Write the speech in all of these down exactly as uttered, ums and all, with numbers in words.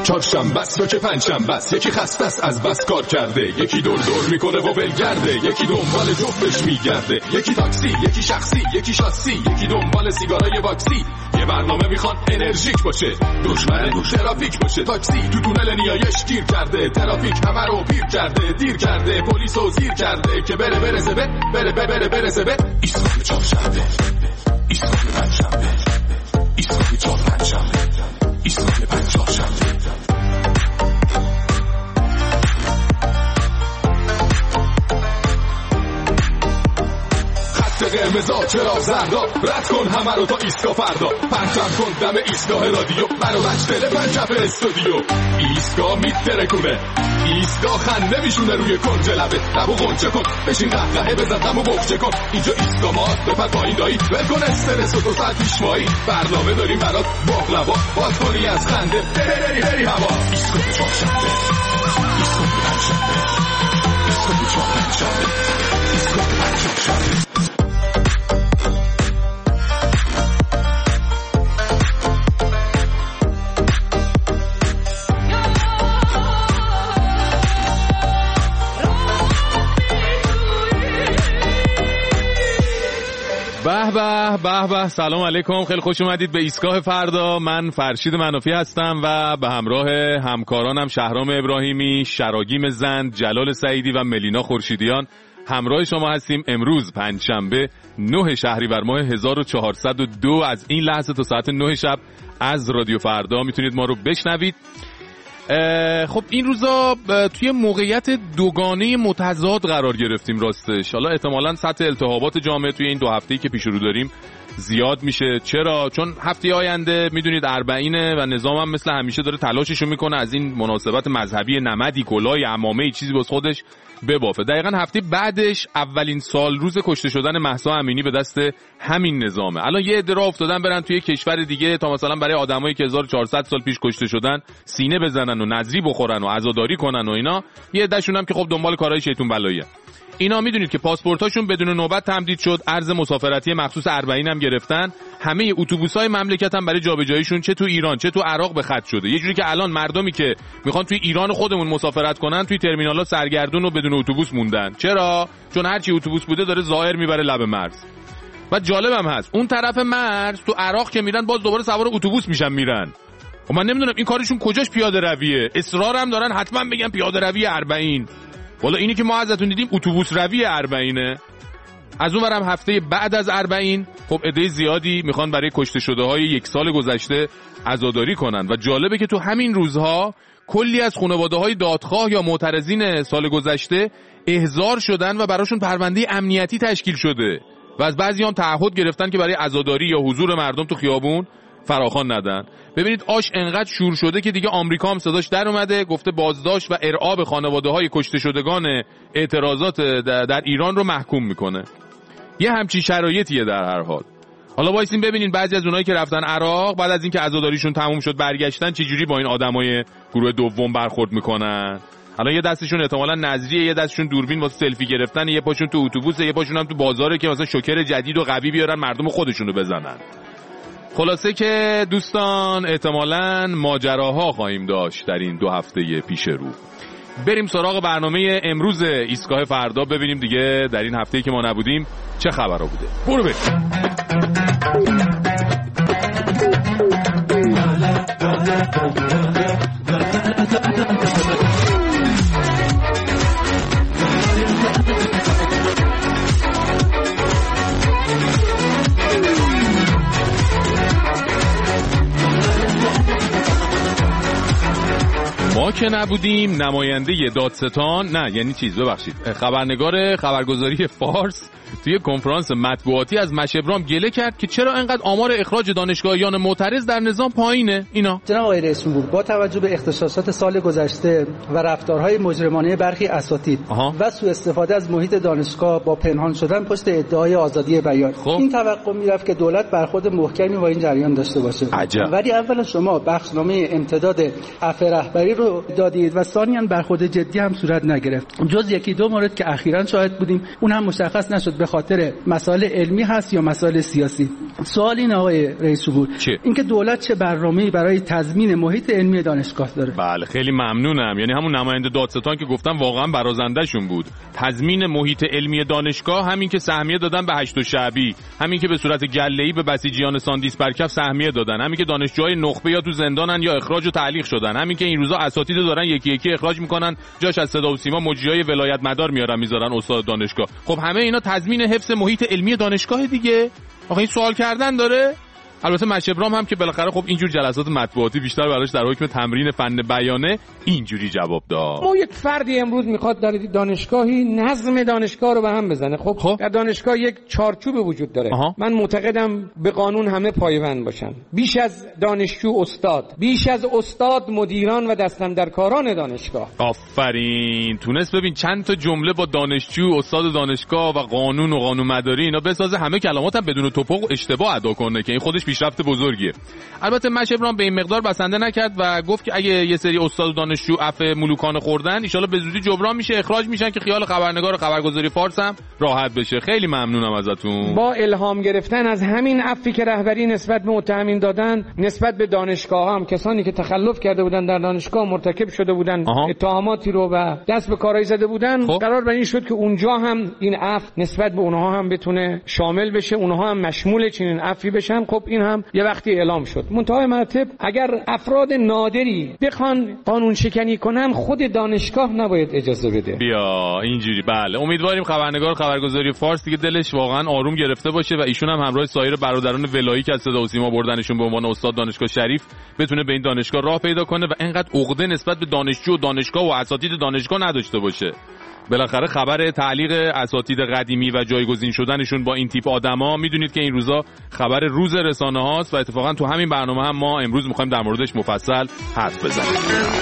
چهارشنبه است و که پنجشنبه است، یکی خسته است از بس کار کرده، یکی دور دور میکنه و ولگرده، یکی دنبال جفتش میگرده، یکی تاکسی، یکی شخصی، یکی شاسی، یکی دنبال سیگارای واکسی. یه برنامه میخوان انرژیک باشه، دشمن ترافیک باشه. تاکسی تو تونل نیایش گیر کرده، ترافیک همه رو پیر کرده، دیر کرده، پلیسو زیر کرده که بره برسه به بره بره بره برسه به ایستگاه چهارشنبه، ایستگاه پنجشنبه، ایستگاه چهارشنبه، ایستگاه پنجشنبه. قرمزا چرا زردا رد کن همه رو تا ایستگاه فردا، پرچم کن دم ایستگاه رادیو، منو مجتله پنجف استودیو. ایستگاه میترکونه، ایستگاه خنده میشونه روی کنج لبه، لبو غنچه کن بشین قهقهه بزن غمو بغچه کن. اینجا ایستگاه ما بپر پایین دایی، ول کن استرس و دو ساعت پیشوایی، برنامه داریم برات باقلوا، باز کنی از خنده بری بری هوا. ایستگاه چهارشنبه، ایستگاه پنجشنبه، ایستگاه چهارشنبه، ایستگاه پنجشنبه. به به به به، سلام علیکم، خیلی خوش اومدید به ایستگاه فردا. من فرشید منافی هستم و به همراه همکارانم شهرام ابراهیمی، شراگیم زند، جلال سعیدی و ملینا خورشیدیان همراه شما هستیم. امروز پنجشنبه نه شهریور ماه هزار و چهارصد و دو، از این لحظه تا ساعت نه شب از رادیو فردا میتونید ما رو بشنوید. خب این روزا توی موقعیت دوگانه متضاد قرار گرفتیم راستش. حالا احتمالاً سطح التهابات جامعه توی این دو هفته‌ای که پیش رو داریم زیاد میشه. چرا؟ چون هفته آینده میدونید اربعینه و نظام هم مثل همیشه داره تلاششو میکنه از این مناسبت مذهبی نمدی، کلاه، عمامه، چیزی باز خودش ببافه. دقیقاً هفته بعدش اولین سال روز کشته شدن مهسا امینی به دست همین نظامه. الان یه عده راه افتادن برن توی کشور دیگه تا مثلا برای آدمایی که هزار و چهارصد سال پیش کشته شدن سینه بزنن و نذری بخورن و عزاداری کنن و اینا. یه عدهشون هم که خب دنبال کارهای شیطون بلاییه. اینا میدونید که پاسپورتاشون بدون نوبت تمدید شد، ارز مسافرتی مخصوص اربعین هم گرفتن. همه اتوبوسای مملکت هم برای جابجاییشون چه تو ایران چه تو عراق به خط شده. یه جوری که الان مردمی که میخوان توی ایران خودمون مسافرت کنن توی ترمینالا سرگردون و بدون اتوبوس موندن. چرا؟ چون هرچی اتوبوس بوده داره ظاهر میبره لب مرز. و جالبم هست اون طرف مرز تو عراق که میرن باز دوباره سوار اتوبوس میشن میرن. و من نمیدونم این کارشون کجاش پیاده رویه. اصرار هم دارن حتما بگن پیاده روی اربعین. والا اینی که ما ازتون دیدیم اتوبوس روی اربعینه. از اون ورم هفته بعد از اربعین خب عده زیادی میخوان برای کشته شده های یک سال گذشته عزاداری کنن. و جالبه که تو همین روزها کلی از خانواده های دادخواه یا معترضین سال گذشته احضار شدن و براشون پرونده امنیتی تشکیل شده و از بعضی هم تعهد گرفتن که برای عزاداری یا حضور مردم تو خیابون فراخوان ندن. ببینید آش انقدر شور شده که دیگه آمریکا هم صداش در اومده، گفته بازداشت و ارعاب خانواده‌های کشته شدگان اعتراضات در ایران رو محکوم میکنه. یه همچین شرایطیه در هر حال. حالا وایسین ببینین بعضی از اونایی که رفتن عراق بعد از اینکه عزاداریشون تموم شد برگشتن چه جوری با این آدمای گروه دوم برخورد میکنن. الان یه دستشون احتمالاً نظریه، یه دستشون دوربین واسه سلفی گرفتن، یه پاشون تو اتوبوسه، یه پاشون هم تو بازاره که مثلا شوکر جدید و قوی بیارن مردم خودشونو بزنن. خلاصه که دوستان احتمالاً ماجراها خواهیم داشت در این دو هفته پیش رو. بریم سراغ برنامه امروز ایستگاه فردا، ببینیم دیگه در این هفته‌ای که ما نبودیم چه خبرها بوده. برو بریم. ما که نبودیم نماینده دادستان نه یعنی چیز ببخشید خبرنگار خبرگزاری فارس توی کنفرانس مطبوعاتی از مشبرام گله کرد که چرا انقدر آمار اخراج دانشگاهیان معترض در نظام پایینه. اینا جناب آقای رئیس جمهور با توجه به اختصاصات سال گذشته و رفتارهای مجرمانه برخی اساتید و سوء استفاده از محیط دانشگاه با پنهان شدن پشت ادعای آزادی بیان خب. این توقع میرفت که دولت برخورد محکمی با این جریان داشته باشه. عجب. ولی اولا شما بخشنامه امتداد عفو رهبری رو دادید و ثانیاً برخورد جدی هم صورت نگرفت. جز یکی دو مورد که اخیراً شاهد بودیم اون هم مشخص نشد به خاطر مسائل علمی هست یا مسائل سیاسی. سوال این آقای رئیس جمهور، اینکه دولت چه برنامه‌ای برای تضمین محیط علمی دانشگاه داره؟ بله خیلی ممنونم. یعنی همون نماینده دادستان که گفتم واقعا برازنده‌شون بود. تضمین محیط علمی دانشگاه، همین که سهمیه دادن به هشت شعبی، همین که به صورت گله‌ای به بسیجیان ساندیس برکف سهمیه دادن، همین که دانشجوهای نخبه یا تو زندانن یا اخراج و تعلیق شدن، همین که این روزا اساتید دارن یکی یکی اخراج میکنن، جاش از صدا و سیما مجریای ولایت مدار میارن میذارن استاد دانشگاه. خب همه اینا تضمین حفظ محیط علمی دانشگاه دیگه. آخه این سوال کردن داره. البته مشبرام هم که بالاخره خب اینجور جلسات مطبوعاتی بیشتر براش در حکم تمرین فن بیانه اینجوری جواب داد. ما یک فردی امروز میخواد در دانشگاهی نظم دانشگاه رو به هم بزنه. خب, خب. در دانشگاه یک چارچوب وجود داره. آها. من معتقدم به قانون همه پایبند باشن. بیش از دانشجو استاد، بیش از استاد مدیران و دستاندرکاران دانشگاه. آفرین. تونست ببین چند تا جمله با دانشجو، استاد دانشگاه و قانون و قانون مداری اینا بسازه، همه کلمات هم بدون توپق و اشتباه ادا کنه که این خودش پیشرفت بزرگیه. البته مشبران به این مقدار بسنده نکرد و گفت که اگه یه سری استاد و دانشجو عفو ملوکانه خوردن ان شاءالله به زودی جبران میشه، اخراج میشن که خیال خبرنگار و خبرگزاری فارس هم راحت بشه. خیلی ممنونم ازتون. با الهام گرفتن از همین عفوی که رهبری نسبت به متهمین دادن، نسبت به دانشگاه هم کسانی که تخلف کرده بودن در دانشگاه، مرتکب شده بودن آها. اتهاماتی رو و دست به کارایی زده بودن، خب. قرار بر این شد که اونجا هم این عفو نسبت به اونها هم بتونه شامل بشه، اونها هم مشمول چنین عفوی بشن. خب این هم یه وقتی اعلام شد. منتهای مراتب اگر افراد نادری بخوان قانون شکنی کنن، خود دانشگاه نباید اجازه بده. بیا اینجوری. بله امیدواریم خبرنگار خبرگزاری فارس دیگه دلش واقعا آروم گرفته باشه و ایشون هم همراه سایر برادران ولایی که از صدا و سیما بردنشون به عنوان استاد دانشگاه شریف بتونه به این دانشگاه راه پیدا کنه و اینقدر عقده نسبت به دانشجو و دانشگاه و اساتید دانشگاه نداشته باشه. بالاخره خبر تعلیق اساتید قدیمی و جایگزین شدنشون با این تیپ آدما میدونید که این روزا خبر روز رسانه هاست و اتفاقا تو همین برنامه هم ما امروز میخوایم در موردش مفصل حرف بزنیم.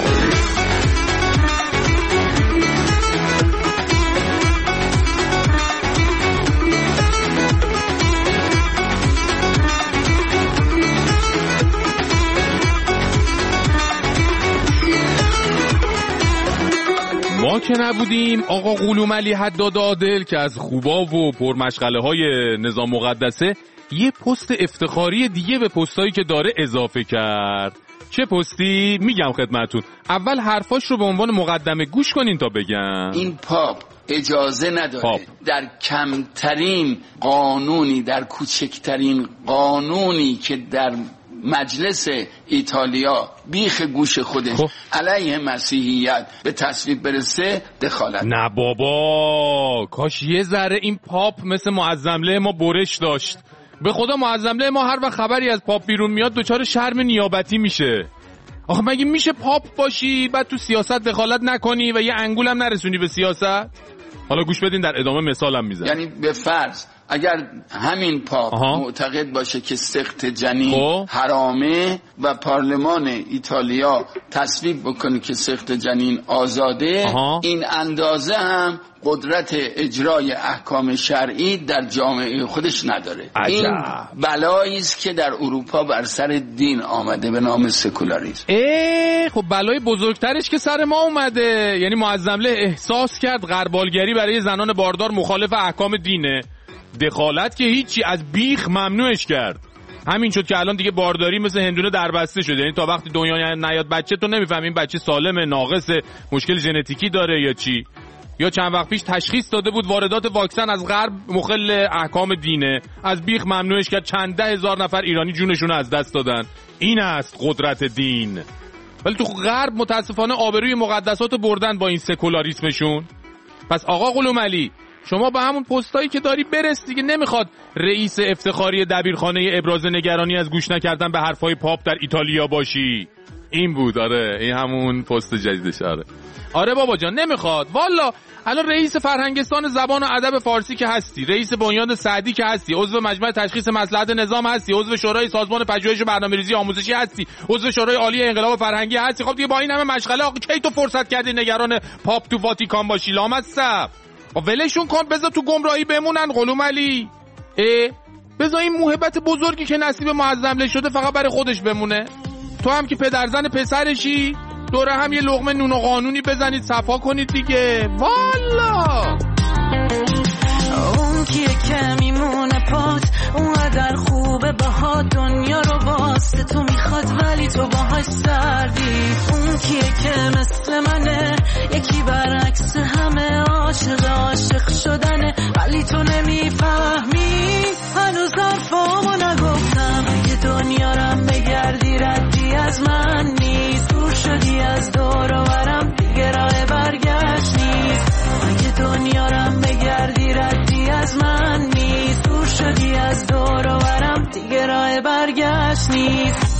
ما که نبودیم آقا قلوم علی حداد عادل که از خوبا و پرمشغله های نظام مقدسه یه پست افتخاری دیگه به پستایی که داره اضافه کرد. چه پستی؟ میگم خدمتون. اول حرفاش رو به عنوان مقدمه گوش کنین تا بگم. این پاپ اجازه نداره پاپ. در کمترین قانونی، در کوچکترین قانونی که در مجلس ایتالیا بیخ گوش خودش خب. علیه مسیحیت به تصویب برسه دخالت. نه بابا، کاش یه ذره این پاپ مثل معظمله ما برش داشت. به خدا معظمله ما هر وقت خبری از پاپ بیرون میاد دچار شرم نیابتی میشه. آخه مگه میشه پاپ باشی بعد تو سیاست دخالت نکنی و یه انگولم نرسونی به سیاست؟ حالا گوش بدین در ادامه مثالم میزنم. یعنی به فرض اگر همین پاپ آها. معتقد باشه که سقط جنین خب. حرامه و پارلمان ایتالیا تصویب بکنه که سقط جنین آزاده آها. این اندازه هم قدرت اجرای احکام شرعی در جامعه خودش نداره. عجب. این بلایی است که در اروپا بر سر دین آمده به نام سکولاریسم. ای خب بلای بزرگترش که سر ما اومده. یعنی معظمله احساس کرد غربالگری برای زنان باردار مخالف احکام دینه، دخالت که هیچی، از بیخ ممنوعش کرد. همین شد که الان دیگه بارداری مثل هندونه دربسته شده. یعنی تا وقتی دنیا نیاد بچه تو نمیفهمی این بچه سالمه، ناقصه، مشکل ژنتیکی داره یا چی. یا چند وقت پیش تشخیص داده بود واردات واکسن از غرب مخل احکام دینه، از بیخ ممنوعش کرد. چند ده هزار نفر ایرانی جونشون از دست دادن. این است قدرت دین. ولی تو غرب متاسفانه آبروی مقدسات بردن با این سکولاریسمشون. پس آقا قلوم علی شما به همون پستایی که داری برس دیگه. نمیخواد رئیس افتخاری دبیرخانه ابراز نگرانی از گوش نکردن به حرفای پاپ در ایتالیا باشی. این بود. آره این همون پست جدیدش. آره آره بابا جان نمیخواد والا. الان رئیس فرهنگستان زبان و ادب فارسی که هستی، رئیس بنیاد سعدی که هستی، عضو مجمع تشخیص مصلحت نظام هستی، عضو شورای سازمان پژوهش و برنامه‌ریزی آموزشی هستی، عضو شورای عالی انقلاب فرهنگی هستی. خب دیگه با این همه مشغله آقا کی تو فرصت کردی نگران پاپ تو واتیکان باشی؟ لامصب ولشون کن، بذار تو گمراهی بمونن. قلوم علی اه بذار این موهبت بزرگی که نصیب معظمله شده فقط برای خودش بمونه. تو هم که پدرزن پسرشی دوره هم یه لقمه نون و قانونی بزنید صفا کنید دیگه. والا کیه که میمونه پات اونقدر خوبه باها دنیا رو واسه تو میخواد ولی تو باهاش سردی اون کیه که مثل منه یکی برعکس همه عاشق عاشق شدنه ولی تو نمیفهمی هنوز حرفامو نگفتم اگه دنیا رم بگردی ردی از من نیست دور شدی از دور و برم دیگه راه برگشت نیست اگه دنیا رم بگردی ردی از من نیست دور شدی از دور و برم دیگه راه برگشت نیست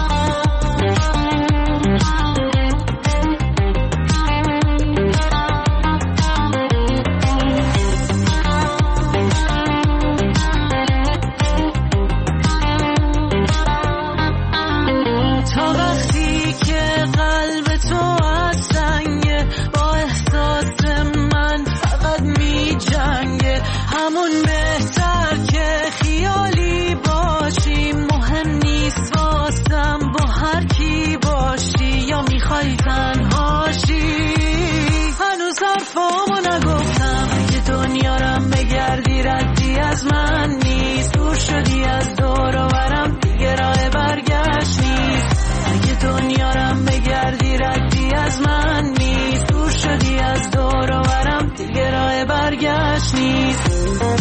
از من نیست دور شدی از دور و برم دیگه راه برگشت نیست اگه دنیا رم بگردی ردی از من نیست دور شدی از دور و برم دیگه راه برگشت نیست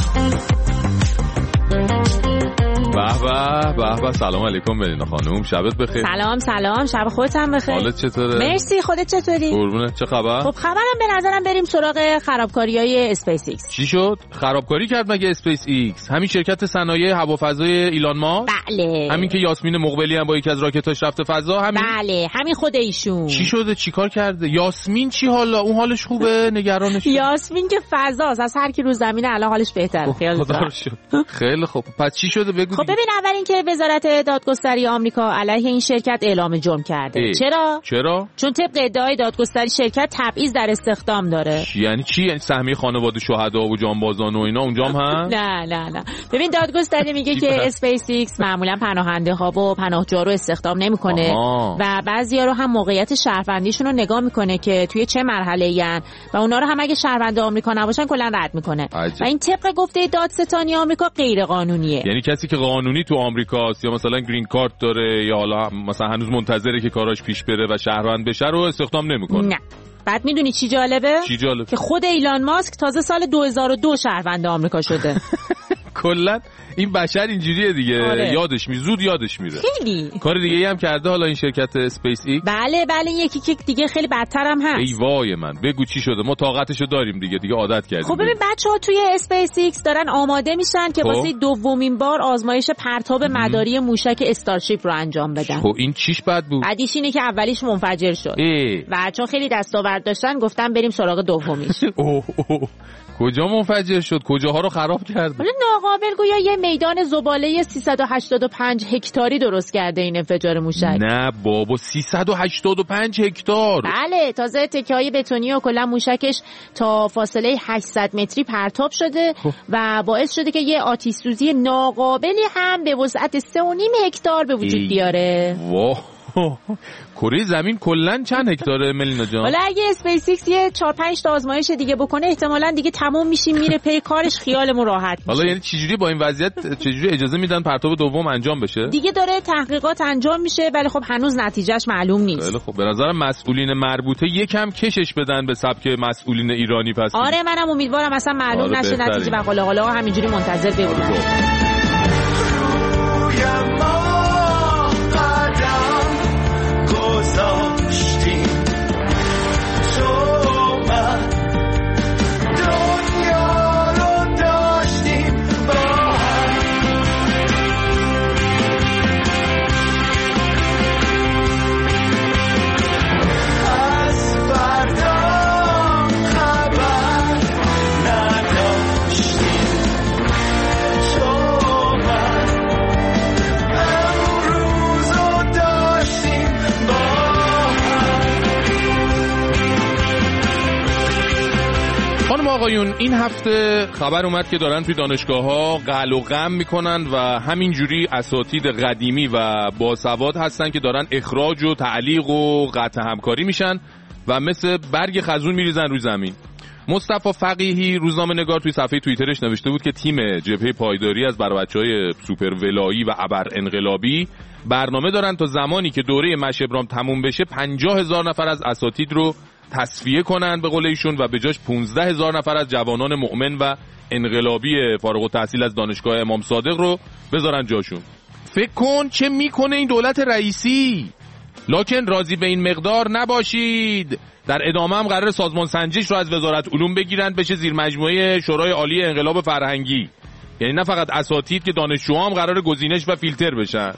به به به به سلام علیکم ملینا خانم شبت بخیر. سلام سلام شب خودت هم بخیر. حالت چطوره؟ مرسی خودت چطوری؟ قربونت چه خبر؟ خب خبرم به نظرم بریم سراغ خرابکاریای اسپیس ایکس. چی شد؟ خرابکاری کرد مگه اسپیس ایکس؟ همین شرکت صنایع هوافضای ایلان ماسک؟ بله. همین که یاسمین مقبلی هم با یکی از راکتاش رفته فضا همین؟ بله همین خود ایشون. چی شده؟ چیکار کرده؟ یاسمین چی حالا؟ اون حالش خوبه؟ نگرانش؟ یاسمین که فضاست از هر کی رو زمین الان حالش بهتره. خدا رو شکر. خیلی خوب. پس چی شده بگو. خب ببین اول اینکه وزارت دادگستری آمریکا علیه این شرکت اعلام جرم کرده. ای. چرا؟ چرا؟ چون طبق ادعای دادگستری شرکت تبعیض در استخدام داره. یعنی چی؟ یعنی سهمیه خانواده شهدا و جانبازان و اینا اونجام هست؟ نه نه نه. ببین دادگستری میگه که اسپیس ایکس معمولا پناهنده ها و پناهجو رو استخدام نمیکنه و بعضیا رو هم موقعیت شهروندیشون رو نگاه میکنه که توی چه مرحله‌ای ان و اونا رو هم اگه شهروند آمریکا نباشن کلا رد میکنه. و این طبق گفته دادستانی آمریکا غیر قانونیه. یعنی کسی که قانونی تو آمریکاست یا مثلا گرین کارت داره یا حالا مثلا هنوز منتظره که کاراش پیش بره و شهروند بشه رو استخدام نمیکنه. نه. بعد میدونی چی جالبه؟ چی جالب؟ که خود ایلان ماسک تازه سال دو هزار و دو شهروند آمریکا شده. کلا این بشر اینجوریه دیگه. آره. یادش می زود یادش میره. خیلی کار دیگه ای هم کرده حالا این شرکت اسپیس ایکس. بله بله یکی که دیگه خیلی بدتر هم هست. ای وای من بگو چی شده؟ ما طاقتشو داریم دیگه دیگه عادت کردیم. خب ببین بچه‌ها توی اسپیس ایکس دارن آماده میشن که واسه دومین بار آزمایش پرتاب مداری موشک استارشیپ رو انجام بدن. خب این چیش بد بود؟ بعدیش اینه که اولیش منفجر شد. ای. و چون خیلی دستاورد داشتن گفتن بریم سراغ دومیش. اوه اوه. کجا منفجر شد؟ کجاها رو خراب کرد؟ حالا ناقابل گویا یه میدان زباله سیصد و هشتاد و پنج هکتاری درست کرده این انفجار موشک. نه بابا سیصد و هشتاد و پنج هکتار. بله تازه تکه‌های بتونی و کلا موشکش تا فاصله هشتصد متری پرتاب شده و باعث شده که یه آتش سوزی ناقابلی هم به وسعت سه و نیم هکتار به وجود بیاره. واه کره زمین کلا چند هکتاره ملینا جان؟ حالا اگه اسپیس ایکس یه چهار پنج تا آزمایش دیگه بکنه احتمالاً دیگه تموم میشیم میره پی کارش خیالمون راحت میشه. حالا یعنی چجوری با این وضعیت چجوری اجازه میدن پرتاب دوم انجام بشه؟ دیگه داره تحقیقات انجام میشه ولی خب هنوز نتیجهش معلوم نیست. خیلی خب به نظرم مسئولین مربوطه یکم کشش بدن به سبک مسئولین ایرانی پس. آره منم امیدوارم اصلا معلوم آره نشه نتیجه و حالا حالا همینجوری منتظر بمونیم. آقایون این هفته خبر اومد که دارن توی دانشگاه‌ها قل و غم میکنن و همینجوری اساتید قدیمی و باسواد هستن که دارن اخراج و تعلیق و قطع همکاری میشن و مثل برگ خزون میریزن روی زمین. مصطفی فقیهی روزنامه‌نگار توی صفحه توییترش نوشته بود که تیم جبهه پایداری از برای بچهای سوپر ولایی و ابر انقلابی برنامه دارن تا زمانی که دوره مش ابرام تموم بشه پنجاه هزار نفر از اساتید رو تصفیه کنن به قول ایشون و به جاش پانزده هزار نفر از جوانان مؤمن و انقلابی فارغ التحصیل از دانشگاه امام صادق رو بذارن جاشون. فکر کن چه میکنه این دولت رئیسی. لکن راضی به این مقدار نباشید. در ادامه هم قرار سازمان سنجش رو از وزارت علوم بگیرن بشه زیر مجموعه شورای عالی انقلاب فرهنگی. یعنی نه فقط اساتید که دانشجوها هم قرار گزینش و فیلتر بشن.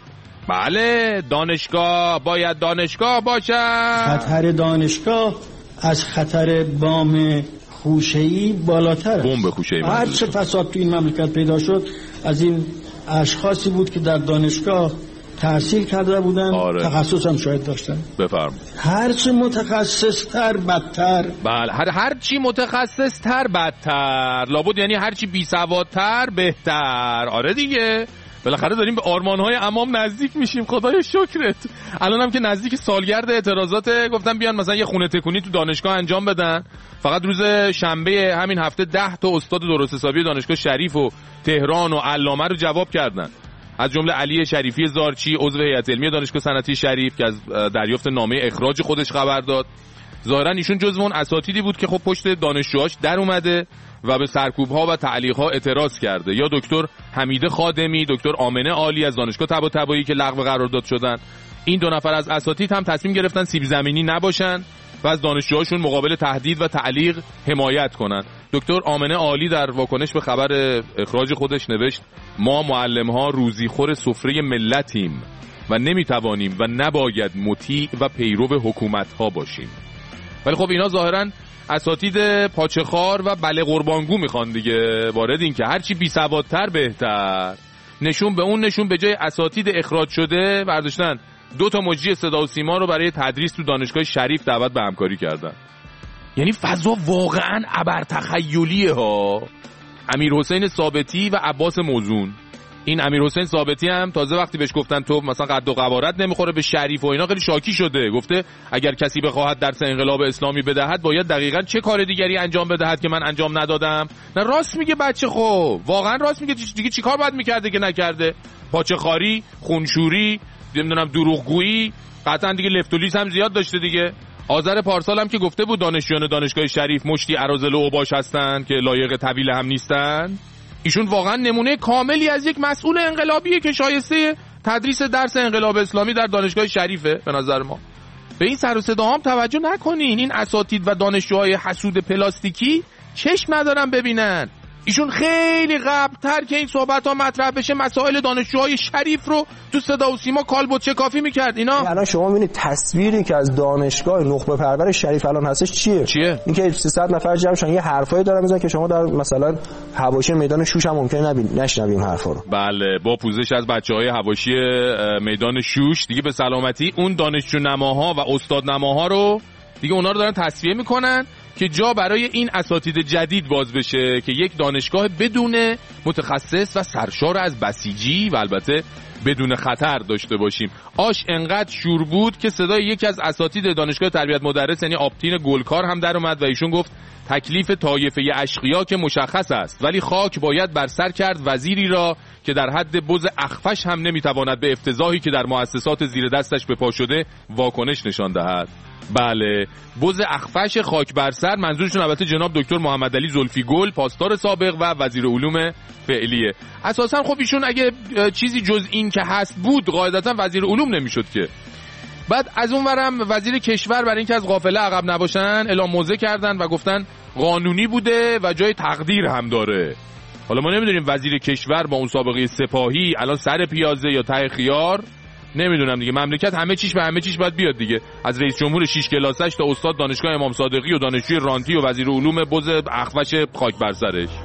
بله دانشگاه باید دانشگاه باشن. خطر دانشگاه از خطر بام خوشه‌ای بالاتر است. بمب خوشه‌ای. هر چه فساد تو این مملکت پیدا شد از این اشخاصی بود که در دانشگاه تحصیل کرده بودن. آره. تخصص هم شاید داشتن. بفرمایید. هر چی متخصص تر بدتر. بله هر هر چی متخصص تر بدتر. لابد یعنی هر چی بی سوادتر بهتر. آره دیگه. بالاخره داریم به آرمان‌های عمام نزدیک میشیم. خدای شکرت. الانم که نزدیک سالگرد اعتراضات گفتن بیان مثلا یه خونه تکونی تو دانشگاه انجام بدن. فقط روز شنبه همین هفته ده تا استاد درست حسابی دانشگاه شریف و تهران و علامه رو جواب کردن. از جمله علی شریفی زارچی عضو هیئت علمی دانشگاه صنعتی شریف که از دریافت نامه اخراج خودش خبر داد. ظاهرا ایشون جزو اون اساتیدی بود که خب پشت دانشجوهاش در اومده و به سرکوب‌ها و تعلیق‌ها اعتراض کرده. یا دکتر حمیده خادمی، دکتر آمنه عالی از دانشگاه طباطبایی که لغو قرارداد شدن. این دو نفر از اساتید هم تصمیم گرفتن سیب زمینی نباشن و از دانشجوهاشون مقابل تهدید و تعلیق حمایت کنن. دکتر آمنه عالی در واکنش به خبر اخراج خودش نوشت: ما معلم‌ها روزیخور سفره ملتیم و نمیتوانیم و نباید مطیع و پیرو حکومت‌ها باشیم. ولی خب اینا ظاهراً اساتید پاچخار و بله قربانگو میخوان دیگه. وارد این که هرچی بی سوادتر بهتر. نشون به اون نشون به جای اساتید اخراج شده برداشتن دو تا مجری صدا و سیما رو برای تدریس تو دانشگاه شریف دعوت به همکاری کردن. یعنی فضا واقعا ابر تخیلیه ها. امیر حسین ثابتی و عباس موزون. این امیر حسین ثابتی هم تازه وقتی بهش گفتن تو مثلا قد و قوارت نمیخوره به شریف و اینا خیلی شاکی شده. گفته اگر کسی بخواهد درس انقلاب اسلامی بدهد باید دقیقاً چه کار دیگری انجام بدهد که من انجام ندادم. نه راست میگه بچه. خب واقعا راست میگه. دیگه چیکار باید میکرده که نکرده؟ پاچه‌خواری، خونشوری، نمیدونم دروغگویی، قطعا دیگه لفت و لیس هم زیاد داشته دیگه. آذر پارسال هم که گفته بود دانشجویان دانشگاه شریف مشتی اراذل و اوباش هستن که لایق طویل هم نیستن. ایشون واقعا نمونه کاملی از یک مسئول انقلابیه که شایسته تدریس درس انقلاب اسلامی در دانشگاه شریفه به نظر ما. به این سر و صدا هم توجه نکنین. این اساتید و دانشجوهای حسود پلاستیکی چشم ندارن ببینن. ایشون خیلی قبل‌تر که این صحبت ها مطرح بشه مسائل دانشجوهای شریف رو تو صدا و سیما کالبد چکافی میکرد. اینا الان شما میبینید تصویری که از دانشگاه نخبه پرور شریف الان هستش چیه؟ چیه؟ اینکه سیصد نفر جمع شدن یه حرفایی دارن میزنن که شما در مثلا حواشی میدان شوش هم ممکنه نبینید، نشنوید این حرفا رو. بله با پوزش از بچهای حواشی میدان شوش دیگه به سلامتی اون دانشجو نماها و استاد نماها رو دیگه اونا رو دارن تصفیه میکنن که جا برای این اساتید جدید باز بشه که یک دانشگاه بدون متخصص و سرشار از بسیجی و البته بدون خطر داشته باشیم. آش انقدر شور بود که صدای یکی از اساتید دانشگاه تربیت مدرس یعنی آبتین گلکار هم در اومد و ایشون گفت تکلیف طایفه اشقیا که مشخص است، ولی خاک باید بر سر کرد وزیری را که در حد بز اخفش هم نمیتواند به افتضاحی که در مؤسسات زیر دستش به پا شده واکنش نشان دهد. بله بز اخفش خاک بر سر منظورشون البته جناب دکتر محمد علی زلفی گل پاسدار سابق و وزیر علوم فعلیه. اساسا خب ایشون اگه چیزی جز این که هست بود قاعدتا وزیر علوم نمیشد که. بعد از اون ورم وزیر کشور برای اینکه از قافله عقب نباشن اعلام موضع کردن و گفتن قانونی بوده و جای تقدیر هم داره. حالا ما نمیدونیم وزیر کشور با اون سابقه سپاهی الان سر پیازه یا ته خیار، نمیدونم دیگه. مملکت همه چیش به همه چیش باید بیاد دیگه، از رئیس جمهور شش کلاسش تا استاد دانشگاه امام صادقی و دانشجوی رانتی و وزیر علوم بز اخفش خاک بر سرش.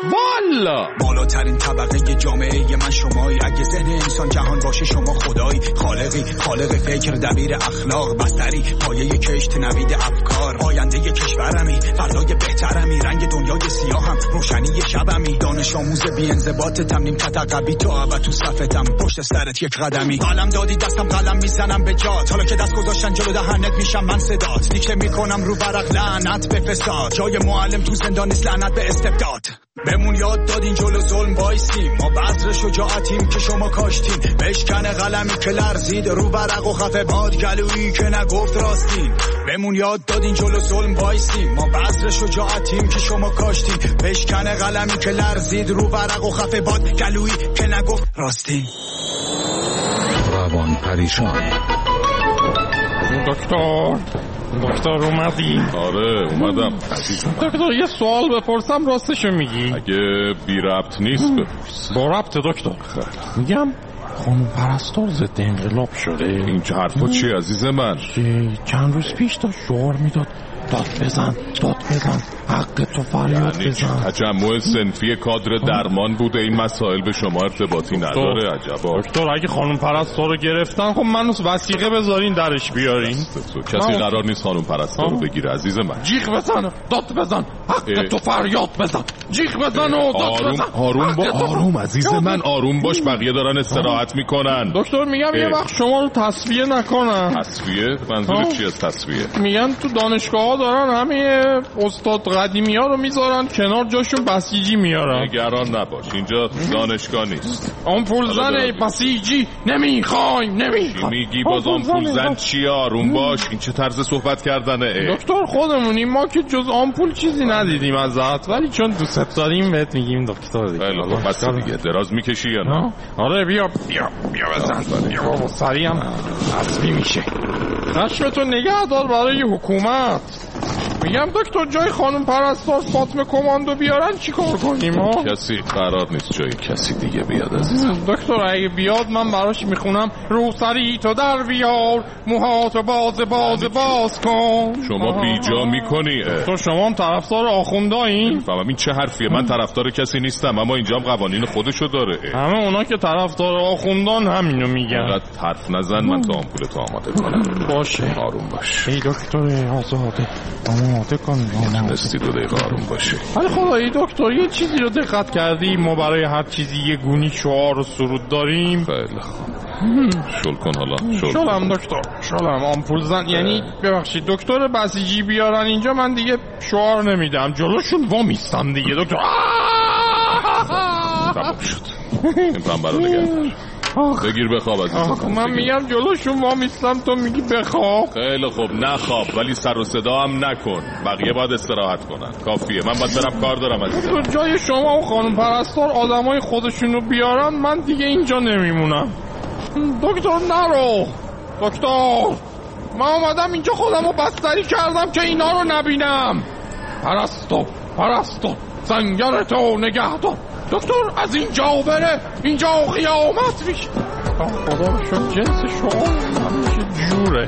والا بالاترین طبقه جامعه من شمایی، اگه ذهن انسان جهان باشه شما خدایی، خالقی خالق فکر دبیر اخلاق، بستری پایه کشت نوید افکار، آینده کشورمی فردای بهترمی، رنگ دنیای سیاهم روشنی شبمی، دانش آموز بی انضباط تمنیم تتقبی تو ابد تو صفتم پشت سرت یک قدمی، قلم دادی دستم قلم میزنم به جات، حالا که دست گذاشتن جلو دهنت میشم من صدات، دیکته میکنم رو ورق لعنت به فساد، جای معلم تو زندان نیست لعنت به استبداد. بهمون یاد دادین جلو ظلم وایسیم، ما بذر شجاعتیم که شما کاشتین، بشکنه قلمی که لرزید رو ورق و خفه باد، گلویی که نگفت راستین. بهمون یاد دادین جلو ظلم وایسیم، ما بذر شجاعتیم که شما کاشتین، بشکنه قلمی که لرزید رو ورق و خفه باد، گلویی که نگفت راستین. روان پریشان. دکتر دکتر اومدی؟ آره اومدم. دکتر یه سوال بپرسم راستشو میگی؟ اگه بی ربط نیست بپرس. با ربط دکتر. میگم خانم پرستار ضد انقلاب شده. این چه حرفا چی عزیز من؟ چند روز پیش تا شعار میداد داد بزن داد بزن حق تو فریاد یعنی بزن. تجمع صنفی کادر درمان بوده، این مسائل به شما ارتباطی نداره. عجبا دکتر اگه خانم پرستار رو گرفتن خب منو وثیقه بذارین درش بیارین. کسی قرار نیست خانم پرستار رو بگیره عزیز من. جیغ بزن داد بزن حق تو فریاد بزن، جیغ بزن و داد آروم بزن. آروم با آروم عزیز من آروم باش، بقیه دارن استراحت میکنن. دکتر میگم یه وقت شما رو تصفیه نکنن. تصفیه؟ منظور چی از تصفیه؟ میگن تو دانشگاه دارن همه استاد قدیمی ها رو میذارن کنار، جاشون بسیجی میارن. نگران نباش اینجا دانشگاه نیست. آمپول زن بسیجی نمیخوایم نمیخوایم. میگی باز آمپول زن چیه؟ آروم باش، این چه طرز صحبت کردنه؟ دکتر خودمونیم، ما که جز آمپول چیزی ندیدیم ازت، ولی چون دوست داریم بهت میگیم دکتر دیگه. خیلی خوب بس دیگه. دراز میکشی یا نه؟ آره بیا بیا بیا بزن بیا سریع هم حسبی میشه. خشمتو نگه دار برای حکومت. میگم دکتر جای خانم پرستار فاطمه کماندو بیارن چی کار کنیم ها؟ کسی قرار نیست جای کسی دیگه بیاد عزیزم. دکتر اگه بیاد من براش میخونم روسری تو در بیار موهاتو باز باز باز کن. شما بیجا میکنی. تو شما هم طرفدار آخوندایین؟ نمیفهمم این چه حرفیه. من طرفدار کسی نیستم، اما اینجا هم قوانین خودشو داره. همه اونا که طرفدار آخوندان همینو میگن. اینقدر حرف نزن، من تا آمپولتو آماده کنم. باشه آروم باش. ای دکتر آزاده آماده کن. نستی دو دقیقه آروم باشه. ولی خدایی دکتر یه چیزی رو دقت کردی ما برای هر چیزی یه گونی شعار و سرود داریم؟ خیلی خوب شل کن حالا. شل شلم دکتر شلم آمپول زن. یعنی ببخشید دکتر بسیجی بیارن اینجا من دیگه شعار نمیدم، جلوشون وامیستم دیگه دکتر. تمام شد. این پنبه رو نگه بگیر بخواب عزیزم. من میگم جلوشون وامیستم تو میگی بخواب. خیلی خوب نخواب ولی سر و صدا هم نکن، بقیه باید استراحت کنن. کافیه، من باید برم کار دارم عزیزم. تو جای شما و خانم پرستار آدمای خودشونو بیارن من دیگه اینجا نمیمونم. دکتر نرو دکتر، من اومدم اینجا خودمو بستری کردم که اینا رو نبینم. پرستو پرستو سنگرتو نگه دار دکتر، از اینجا بره اینجا قیامت میشه. خدا رو شد جنس شما همیشه جوره.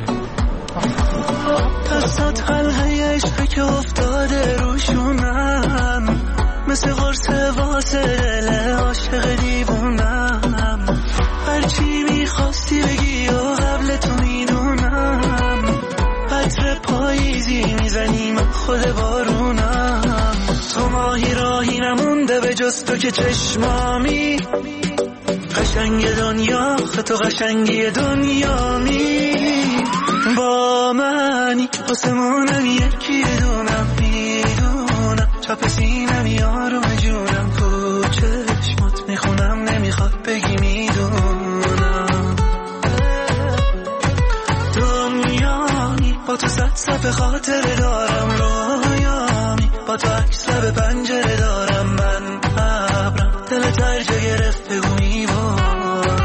دستات قلعه عشقی که افتاده روشونم، مثل قرص واسه دل عاشق دیوونم. هرچی میخواستی بگی و قبل تو میدونم، عطر پاییزی میزنی من خود بارونم. تو ماهی راهی نمونده به جز تو که چشمامی، قشنگ دنیا تو قشنگی دنیامی. با منی آسمونم یکی دونم میدونم، چپ سینم آروم جونم، تو چشمات میخونم نمیخواد بگی میدونم. دنیامی با تو صد صف خاطر دارم، رویامی با تو عکس لب پنجره دارم. من ابرم دلت هر جا گرفت بگو میبارم.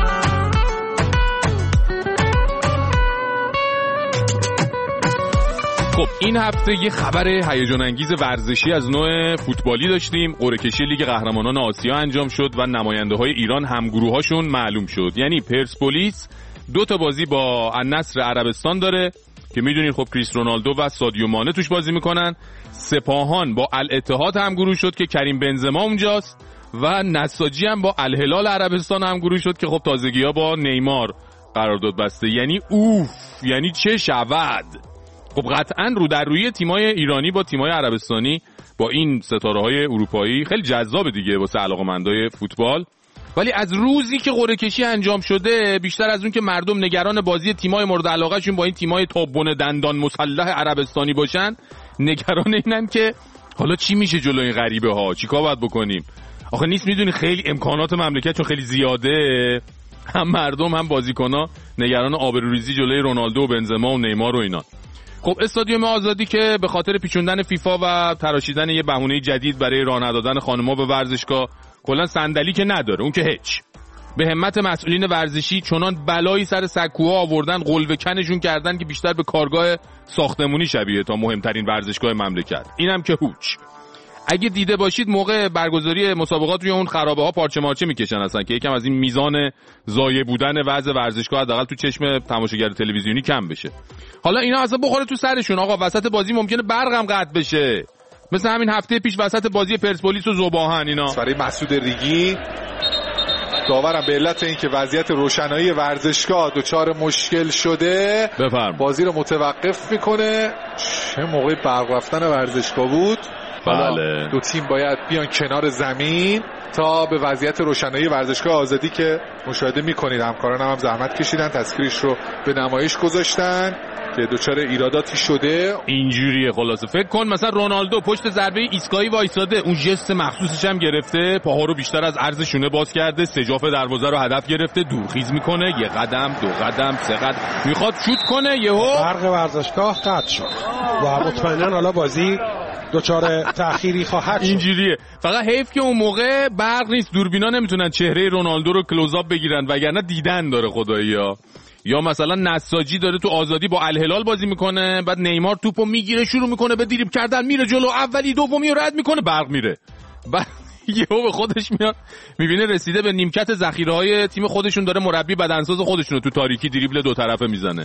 خب این هفته یه خبر هیجان انگیز ورزشی از نوع فوتبالی داشتیم. قرعه کشی لیگ قهرمانان آسیا انجام شد و نماینده های ایران همگروهاشون معلوم شد. یعنی پرسپولیس دو تا بازی با النصر عربستان داره که میدونید خب کریس رونالدو و سادیو مانه توش بازی میکنن. سپاهان با الاتحاد همگروه شد که کریم بنزما اونجاست و نساجی هم با الهلال عربستان همگروه شد که خب تازگی‌ها با نیمار قرارداد بسته. یعنی اوف، یعنی چه شود. خب قطعا رو در روی تیمای ایرانی با تیمای عربستانی با این ستاره‌های اروپایی خیلی جذاب دیگه واسه علاقه‌مندای فوتبال. ولی از روزی که قرعه کشی انجام شده، بیشتر از اون که مردم نگران بازی تیمای مورد علاقه‌شون با این تیمای تابون دندان مسلح عربستانی باشن، نگران اینن که حالا چی میشه جلوی این غریبه ها، چیکار باید بکنیم. آخه نیست میدونی خیلی امکانات مملکت چون خیلی زیاده، هم مردم هم بازیکن‌ها نگران آبروریزی جلوی رونالدو و بنزما و نیمار و اینا. خب استادیوم آزادی که به خاطر پیچوندن فیفا و تراشیدن یه بهونه جدید برای راه ندادن خانم‌ها به ورزشگاه، کلا صندلی که نداره، اون که هیچ. به همت مسئولین ورزشی چنان بلایی سر سکوها آوردن، قلوه کنشون کردن که بیشتر به کارگاه ساختمونی شبیه تا مهمترین ورزشگاه مملکت. اینم که هوچ. اگه دیده باشید موقع برگزاری مسابقات روی اون خرابه ها پارچه مارچه میکشن اصلا که یکم از این میزان ضایع بودن وضع ورزشگاه حداقل تو چشم تماشاگر تلویزیونی کم بشه. حالا اینا اصلا بخوره تو سرشون. آقا وسط بازی ممکنه برقم قطع بشه، مثل همین هفته پیش وسط بازی پرسپولیس و ذوباهن. اینا برای مسعود ریگی داورم به علت اینکه وضعیت روشنایی ورزشگاه دچار مشکل شده بفرم بازی رو متوقف میکنه. چه موقع برق رفتن ورزشگاه بود. بله. دو تیم باید بیان کنار زمین تا به وضعیت روشنایی ورزشگاه آزادی که مشاهده میکنید همکاران هم, هم زحمت کشیدن تصویرش رو به نمایش گذاشتن که دچار ایراداتی شده. اینجوریه خلاصه. فکر کن مثلا رونالدو پشت ضربه ایستگاهی وایساده، اون ژست مخصوصش هم گرفته، پاها رو بیشتر از عرض شونه باز کرده، سجاف دروازه رو هدف گرفته، دورخیز میکنه، یه قدم دو قدم سه قدم میخواد شوت کنه، یهو برق ورزشگاه قطع شد و مطمئنا حالا بازی دوچار تأخیری خواهد شد. اینجوریه. فقط حیف که اون موقع برق نیست، دوربینا نمیتونن چهره رونالدو رو کلوزآپ بگیرن، وگرنه دیدن داره خداییا. یا مثلا نساجی داره تو آزادی با الهلال بازی میکنه، بعد نیمار توپو میگیره شروع میکنه به دریبل کردن، میره جلو، اولی دومی رو رد میکنه، برق میره، بعد یهو به خودش میاد میبینه رسیده به نیمکت ذخیره‌های تیم خودشون، داره مربی بدنساز خودشون رو تو تاریکی دریبل دو طرفه میزنه.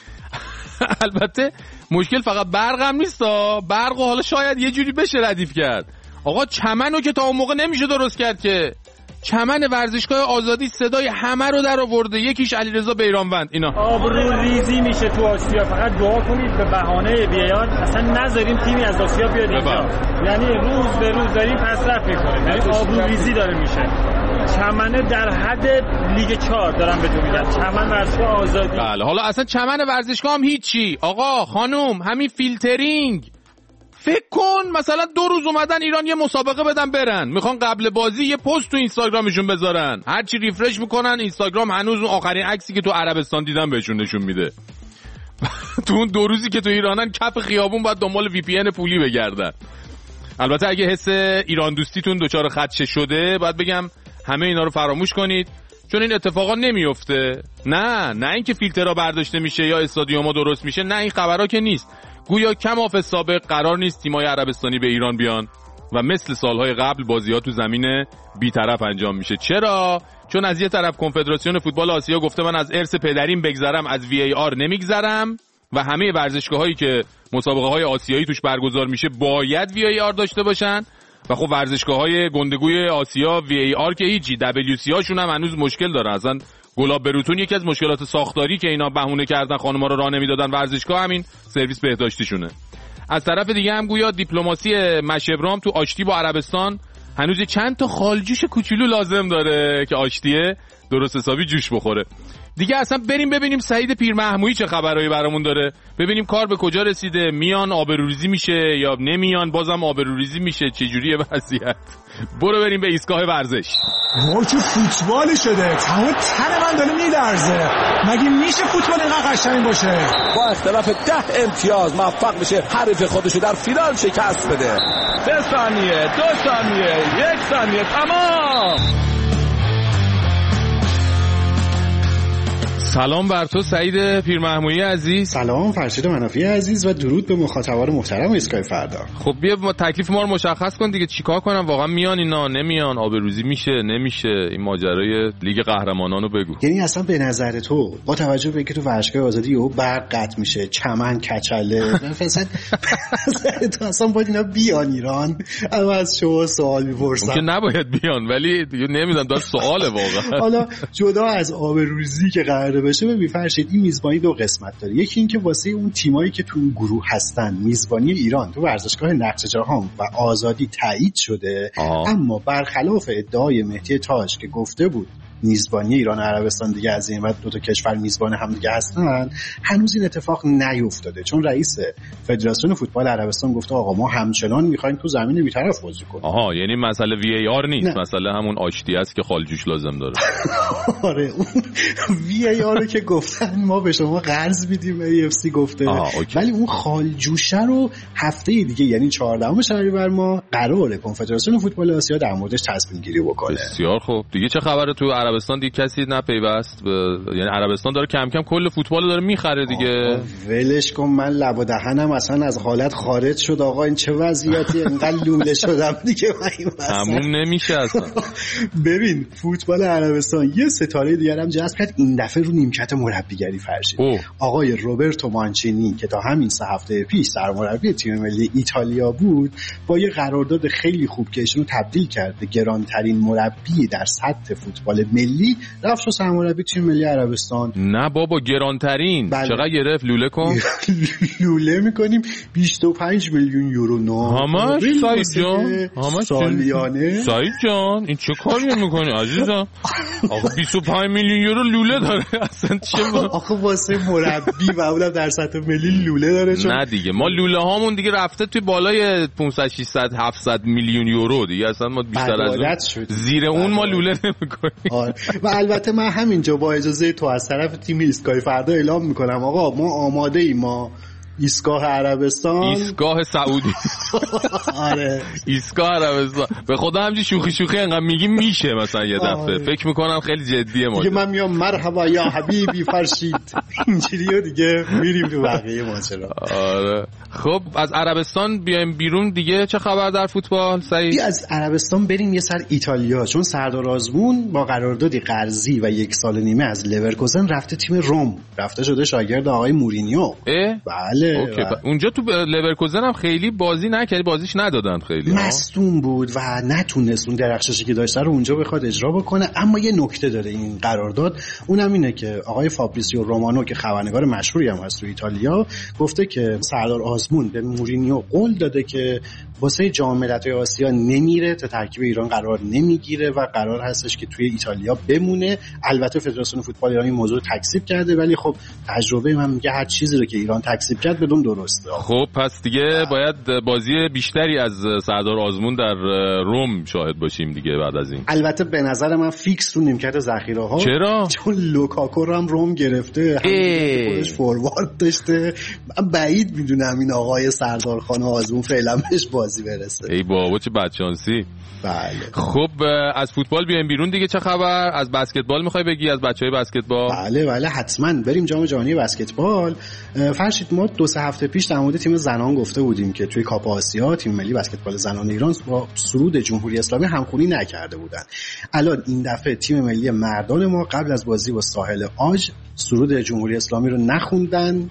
البته مشکل فقط برق هم نیستا، برق حالا شاید یه جوری بشه ردیف کرد. آقا چمنو که تا اون موقع نمیشه درست کرد که، چمن ورزشگاه آزادی صدای همه رو در آورده، یکیش علیرضا بیرانوند. اینا آبرو ریزی میشه تو آسیا، فقط دعا کنید به بهانه بیار اصلا نذاریم تیمی از آسیا بیاد اینجا، یعنی روز به روز داریم پسرفت میکنه، یعنی آبرو ریزی داره میشه. چمنه در حد لیگ چهار دارم بهتون میگم، چمن ورزشگاه آزادی. بله حالا اصلا چمن ورزشگاه هم هیچی. آقا خانوم همین فیلترینگ، فکر کن مثلا دو روز اومدن ایران یه مسابقه بدن برن، میخوان قبل بازی یه پست تو اینستاگرامشون بذارن، هرچی ریفرش میکنن اینستاگرام هنوز اون آخرین عکسی که تو عربستان دیدن بهشون نشون میده. تو اون دو روزی که تو ایرانن کف خیابون باید دنبال وی پی ان پولی بگردن. البته اگه حس ایران دوستیتون دچار خدشه شده، باید بگم همه اینا رو فراموش کنید، چون این اتفاقا نمیفته. نه نه اینکه فیلترها برداشته میشه یا استادیوم‌ها درست میشه، نه این خبرها که نیست. گویا کم آف سابق قرار نیست تیمای عربستانی به ایران بیان و مثل سالهای قبل بازی‌ها تو زمین بی‌طرف انجام میشه. چرا؟ چون از یه طرف کنفدراسیون فوتبال آسیا گفته من از ارث پدریم بگذرم، از وی ای آر نمیگذرم و همه ورزشگاه‌هایی که مسابقه‌های آسیایی توش برگزار میشه باید وی ای آر داشته باشن و خب ورزشگاه‌های گندگوی آسیا وی ای آر که هیچی، دبلیو سی هاشون هم هنوز مشکل داره. اصلا گلاب بروتون یکی از مشکلات ساختاری که اینا بهونه کردن خانم‌ها رو راه نمیدادن ورزشگاه، همین سرویس بهداشتیشونه. از طرف دیگه هم گویا دیپلماسی مشبرام تو آشتی با عربستان هنوز چند تا خالجوش کوچولو لازم داره که آشتیه درست حسابی جوش بخوره. دیگه اصلا بریم ببینیم سعید پیرمحمودی چه خبرایی برامون داره، ببینیم کار به کجا رسیده، میان آبروریزی میشه یا نمیان بازم آبروریزی میشه، چه جوریه وضعیت. برو بریم به ایستگاه ورزش. وای چه فوتبالی شده، تمام تن من داره میلرزه. مگه میشه فوتبال اینقدر قشنگ باشه؟ با اختلاف ده امتیاز موفق میشه حریف خودشو در فینال شکست بده. سه ثانیه، دو ثانیه، یک ثانیه، تمام. سلام بر تو سعید پیرمحمودی عزیز. سلام فرشید منافی عزیز و درود به مخاطبان محترم ایسکای فردا. خب بیا ما تکلیف ما رو مشخص کن دیگه، چیکار کنم؟ واقعا میان اینا نمیان؟ آبروریزی میشه نمیشه؟ این ماجرای لیگ قهرمانان رو بگو. یعنی اصلا به نظر تو با توجه به اینکه تو ورزشگاه آزادی او برق قطع میشه، چمن کچله، مثلا تو اصلا باید اینا بیان ایران؟ اما از شما سوال میپرسم که نباید بیان، ولی دیگه نمیدونم داش سواله واقعا. حالا جدا از آبروریزی که قراره بشه، ببین فرشید این میزبانی دو قسمت داره. یکی این که واسه اون تیمایی که تو گروه هستن میزبانی ایران تو ورزشگاه نقش جهان و آزادی تایید شده. آه. اما برخلاف ادعای مهدی تاج که گفته بود میزبانی ایران و عربستان دیگه از این و دو تا کشور میزبان هم دیگه هستن، هنوز این اتفاق نیفتاده، چون رئیس فدراسیون فوتبال عربستان گفته آقا ما همچنان میخوایم تو زمین بی‌طرف بازی کنیم. آها، یعنی مسئله وی ای آر نیست، مسئله همون آشتی است که خالجوش لازم داره. آره اون وی ای آر رو که گفتن ما به شما قرض میدیم، ای اف سی گفته، ولی اون خالجوشه رو هفته دیگه یعنی چهاردهم شهریور ما قراره کنفدراسیون فوتبال آسیا در موردش تصمیم گیری بکنه. بسیار خوب. دیگه چه خبره تو عربستان؟ دیگه کسی نپیوست ب... یعنی عربستان داره کم کم کل فوتبال رو داره میخره دیگه. ولش کن، من لب و دهنم اصلا از حالت خارج شد. آقا این چه وضعیتی؟ انقدر لوله شدم دیگه من تموم نمیشه اصلا. ببین فوتبال عربستان یه ستاره دیگه هم جذب کرد این دفعه رو نیمکت مربیگری فرشید. اوه. آقای روبرتو مانچینی که تا همین سه هفته پیش سرمربی تیم ملی ایتالیا بود، با یه قرارداد خیلی خوب که ایشونو تبدیل کرد به گرانترین مربی در سطح فوتبال ملی، رفت شد سرمربی تیم ملی عربستان. نه بابا گرانترین. بله. چقدر گرفت؟ لوله کن. لوله میکنیم بیست و پنج میلیون یورو. نه همش سعید جان، همش سالیانه. سعید جان این چه کاری میکنی عزیزم؟ آقا بیست و پنج میلیون یورو لوله داره اصلا چه؟ آخه واسه مربی و اونم در سطح ملی لوله داره. چون نه دیگه ما لوله هامون دیگه رفته توی بالای پانصد ششصد هفتصد میلیون یورو دیگه، اصلا ما بیشتر از اون زیر اون ما لوله نمیکنیم. و البته من همینجا با اجازه تو از طرف تیم ایسکای فردا اعلام میکنم آقا ما آماده ایم، ما ایستگاه عربستان، ایستگاه سعودی. آره ایستگاه عربستان. به خدا همچین شوخی شوخی انقدر میگیم میشه مثلا یه دفعه. آره. فکر میکنم خیلی جدیه ما دیگه. من میام مرحبا یا حبیبی فرشید اینجوریه دیگه، میریم تو بقیه ماجرا. آره خب از عربستان بیایم بیرون دیگه، چه خبر در فوتبال سعید؟ از عربستان بریم یه سر ایتالیا، چون سردار آزمون با قراردادی قرضی و یک سال نیمه از لورکوزن رفته تیم روم، رفته شده شاگرد آقای مورینیو. بله اوکی. اونجا تو لورکوزن هم خیلی بازی نکردی، بازیش ندادن، خیلی مصدوم بود و نتونست اون درخششی که داشته رو اونجا بخواد اجرا بکنه. اما یه نکته داره این قرارداد، اونم اینه که آقای فابریسیو رومانو که خبرنگار مشهوری هم هست تو ایتالیا گفته که سردار آزمون به مورینیو قول داده که واسه جام ملت‌های آسیا نمیره، تا ترکیب ایران قرار نمیگیره و قرار هستش که توی ایتالیا بمونه. البته فدراسیون فوتبال ایران این موضوع تکذیب کرده، ولی خب تجربه من میگه هر چیزی رو که ایران تکذیب کرد بدون درسته. خب پس دیگه باید بازی بیشتری از سردار آزمون در روم شاهد باشیم دیگه بعد از این. البته به نظر من فیکس رو نیمکت ذخیره‌ها. چرا؟ چون لوکاکو رو هم روم گرفته، خودش فوروارد داشته. من بعید میدونم این آقای سردار خان آزمون فعلا بهش بازی برسه. ای بابا چه بدشانسی. بله. خب از فوتبال بیایم بیرون دیگه، چه خبر؟ از بسکتبال میخوای بگی، از بچهای بسکتبال؟ بله بله حتما بریم جام جهانی بسکتبال. فرشید ما دو سه هفته پیش در مورد تیم زنان گفته بودیم که توی کاپ آسیا تیم ملی بسکتبال زنان ایران با سرود جمهوری اسلامی همخوانی نکرده بودن. الان این دفعه تیم ملی مردان ما قبل از بازی با ساحل آج سرود جمهوری اسلامی رو نخوندن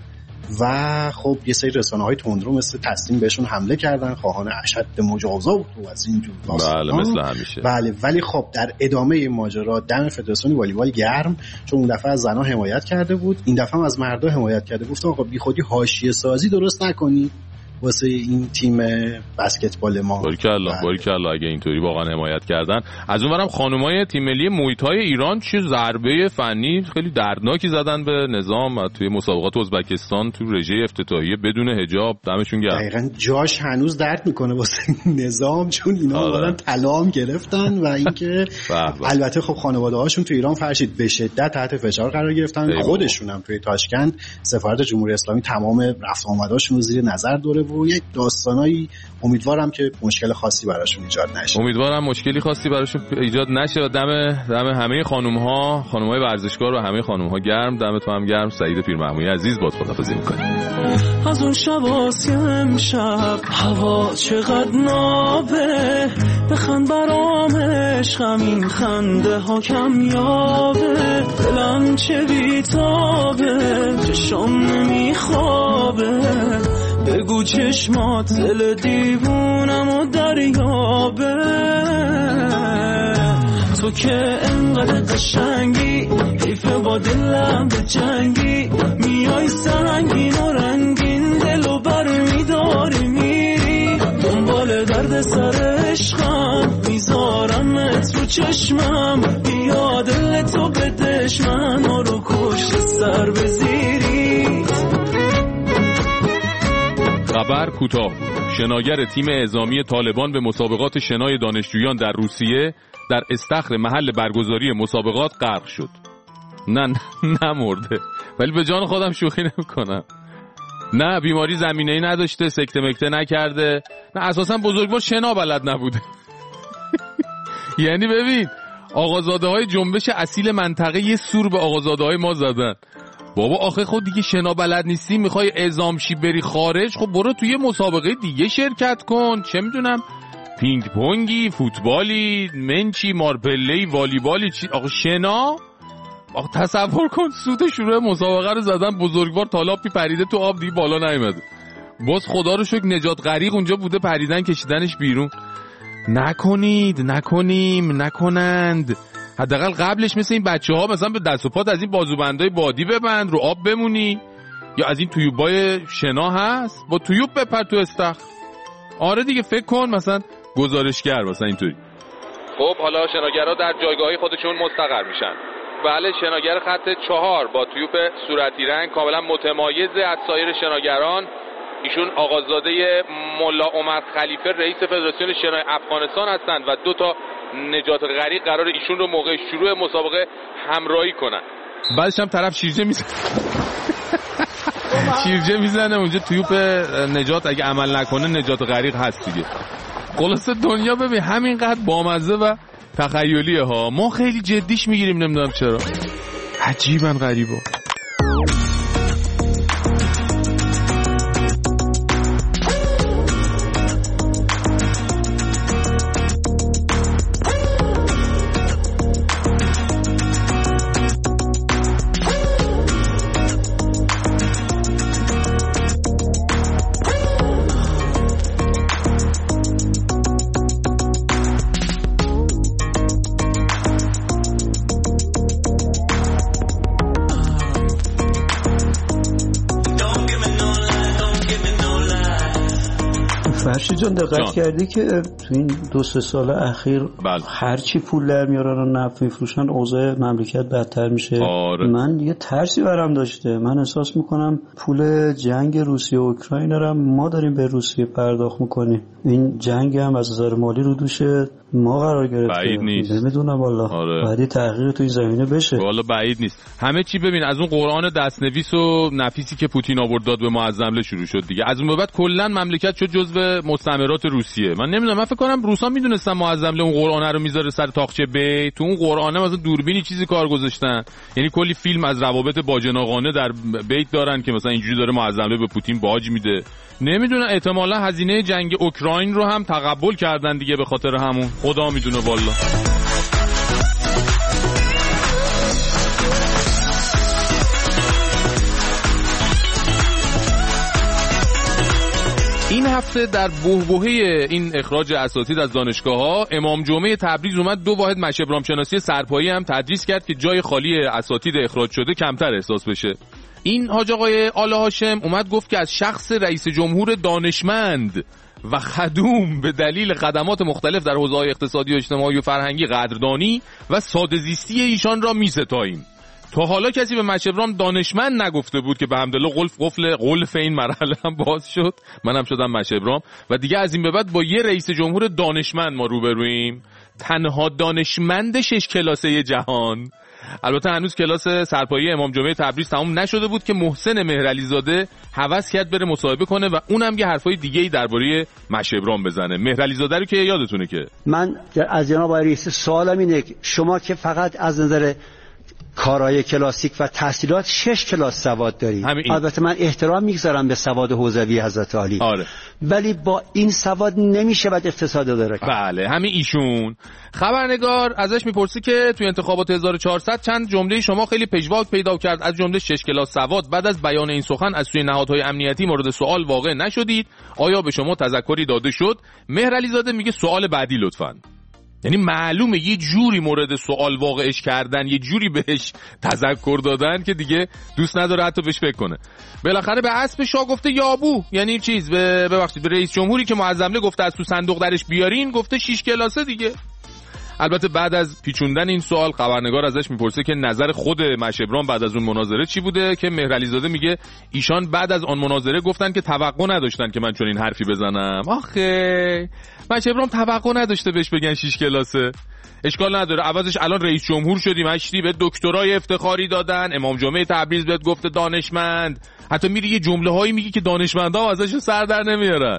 و خب یه سری رسانه‌های تندرو مثل تسلیم بهشون حمله کردن، خواهان اشد مجازات و از این جور داستان. بله مثل همیشه. بله ولی خب در ادامه این ماجرا دم فدراسیون والیبال گرم، چون اون دفعه از زن‌ها حمایت کرده بود، این دفعه هم از مردها حمایت کرده. گفت آقا بیخودی حاشیه سازی درست نکنید واسه این تیم بسکتبال ما. باریکالله باریکالله اگه اینطوری واقعا حمایت کردن. از اونورم خانمای تیم ملی محیط‌های ایران چه ضربه فنی خیلی دردناکی زدن به نظام توی مسابقات ازبکستان تو رژه افتتاحیه بدون حجاب. دمشون گرم. دقیقاً جاش هنوز درد میکنه واسه نظام، چون اینا واقعا طلام گرفتن و اینکه البته خب خانواده‌هاشون تو ایران فرشید به شدت تحت فشار قرار گرفتن. خودشون هم توی تاشکند سفارت جمهوری اسلامی تمام رفت آمداشون رو زیر نظر دوره بود و یک داستانایی. امیدوارم که مشکل خاصی براشون ایجاد نشه. امیدوارم مشکلی خاصی براشون ایجاد نشه. دم دم همه خانم‌ها، خانم‌های ورزشکار و همه خانم‌ها گرم. دم تو هم گرم. سعید پیرمحمودی عزیز، با خداحافظی می‌کنیم. از اون شباسی امشب هوا چقدر نابه، بخند برام عشقم این خنده ها کمیابه، دلم چه بیتابه چشم نمیخوابه، بگو چشمات دل دیوونم و دریابه، تو که انقدر قشنگی حیفه با دلم به جنگی، میای سنگین و رنگین دلو بر میداری میری، دنبال درد سر عشقم میذارمت رو چشمم، بیا دل تو بدش من رو کشت سر بزیری. خبر کوتاه. شناگر تیم اعزامی طالبان به مسابقات شنای دانشجویان در روسیه در استخر محل برگزاری مسابقات غرق شد. نه نه مرده، ولی به جان خودم شوخی نمی‌کنم. نه بیماری زمینه‌ای نداشته، سکته مکته نکرده، نه اساسا بزرگوار شنا بلد نبوده. یعنی ببین آقازاده‌های جنبش اصیل منطقه یه سور به آقازاده‌های ما زدن. بابا آخه خود دیگه شنا بلد نیستی میخوای اعزام شی بری خارج، خب برو توی مسابقه دیگه شرکت کن، چه میدونم پینگ پونگی، فوتبالی، منچی، مارپله‌ای، والیبالی، چی آخه شنا. آخه تصور کن سوت شروع مسابقه رو زدن، بزرگوار تالاپی پریده تو آب دیگه بالا نیومده، باز خدا رو شکر نجات غریق اونجا بوده، پریدن کشیدنش بیرون. نکنید، نکنیم، نکنند. حداقل قبلش مثل این بچه‌ها مثلا به دست و پات از این بازوبندای بادی ببند، رو آب بمونی، یا از این تویوبای شنا هست با تویوب بپر تو استخر. آره دیگه فکر کن مثلا گزارشگر مثلا اینطوری. خب حالا شناگرها در جایگاهی خودشون مستقر میشن. بله شناگر خط چهار با تویوب صورتی رنگ کاملا متمایز از سایر شناگران، ایشون آقازاده ملا عمر خلیفه رئیس فدراسیون شنای افغانستان هستند و دو تا نجات غریق قرار ایشون رو موقع شروع مسابقه همراهی کنن. بعدش هم طرف شیرجه میزنه شیرجه میزنه اونجا تویوب نجات، اگه عمل نکنه نجات غریق هست دیگه. خلاصه دنیا ببین همینقدر بامزه و تخیلیه ها، ما خیلی جدیش میگیریم نمیدونم چرا، عجیبا غریبا. فرشی جان دقت کردی که تو این دو سه سال اخیر بله. هرچی پول در میارن و نفت میفروشن اوضاع مملکت بدتر میشه. آره. من یه ترسی برام داشته، من احساس میکنم پول جنگ روسیه و اوکراین رو ما داریم به روسیه پرداخت میکنیم، این جنگ هم از نظر مالی رو دوشه ما قرار گرفته. بعید نیست، نمیدونم والله. آره. باید تغییر تو این زمینه بشه. والله بعید نیست. همه چی ببین از اون قرآن دستنویس و نفیسی که پوتین آورد داد به معظم له شروع شد دیگه. از اون به بعد کلا مملکت شد جزو مستعمرات روسیه. من نمیدونم، من فکر کنم روسا میدونستن معظم له اون قرآن رو میذاره سر تاقچه بی، تو اون قرآنه مثلا دوربینی چیزی کار گذاشتن، یعنی کلی فیلم از روابط باجناقانه در بیت دارن که مثلا اینجوری داره معظم له به پوتین باج میده. نمیدونم احتمالاً هزینه جنگ اوکراین رو هم تقبل کردن دیگه به خاطر همون، خدا میدونه والله. این هفته در بحبوحه این اخراج اساتید از دانشگاه‌ها، امام جمعه تبریز اومد دو واحد مشی ابراهیم شناسی سرپایی هم تدریس کرد که جای خالی اساتید اخراج شده کمتر احساس بشه. این حاج آقای آل هاشم اومد گفت که از شخص رئیس جمهور دانشمند و خدوم به دلیل خدمات مختلف در حوزه‌های اقتصادی و اجتماعی و فرهنگی قدردانی و ساده‌زیستی ایشان را می‌ستاییم. تا حالا کسی به مشی ابراهیم دانشمند نگفته بود که به حمدالله قلف قفل قلف این مرحله هم باز شد. منم شدم مشی ابراهیم و دیگه از این به بعد با یه رئیس جمهور دانشمند ما روبرویم. تنها دانشمند شش کلاسه جهان. البته هنوز کلاس سرپایی امام جمعه تبریز تمام نشده بود که محسن مهرعلیزاده هوس کرد بره مصاحبه کنه و اونم یه حرفای دیگه‌ای درباره مشه ابراهیم بزنه. مهرعلیزاده رو که یادتونه که من از جناب آقای رئیس سوالم اینه شما که فقط از نظر کارهای کلاسیک و تحصیلات شش کلاس سواد دارید. البته من احترام میگذارم به سواد حوزوی حضرت عالی. آره. ولی با این سواد نمیشه بعد اقتصاد داره. بله همین ایشون. خبرنگار ازش میپرسی که توی انتخابات هزار و چهارصد چند جمله شما خیلی پژواک پیدا کرد، از جمله شش کلاس سواد. بعد از بیان این سخن از سوی نهادهای امنیتی مورد سوال واقع نشدید؟ آیا به شما تذکری داده شد؟ مهرعلیزاده میگه سوال بعدی لطفاً. یعنی معلومه یه جوری مورد سوال واقعش کردن، یه جوری بهش تذکر دادن که دیگه دوست نداره حتی بهش فکر کنه. بالاخره به اسب شاه گفته یابو، یعنی چیز به ببخشید به رئیس جمهوری که معظمله گفته از تو صندوق درش بیارین گفته شش کلاسه دیگه. البته بعد از پیچوندن این سوال خبرنگار ازش میپرسه که نظر خود مشه ابراهیم بعد از اون مناظره چی بوده، که مهرعلیزاده میگه ایشان بعد از آن مناظره گفتن که توقع نداشتن که من چون این حرفی بزنم. آخه مشه ابراهیم توقع نداشته بهش بگن شش کلاسه. اشکال نداره، عوضش الان رئیس جمهور شدی، مشتی به دکترای افتخاری دادن، امام جمعه تبریز بهت گفته دانشمند، حتی میری یه جمله هایی میگی که دانشمندا ازش سر در نمیارن.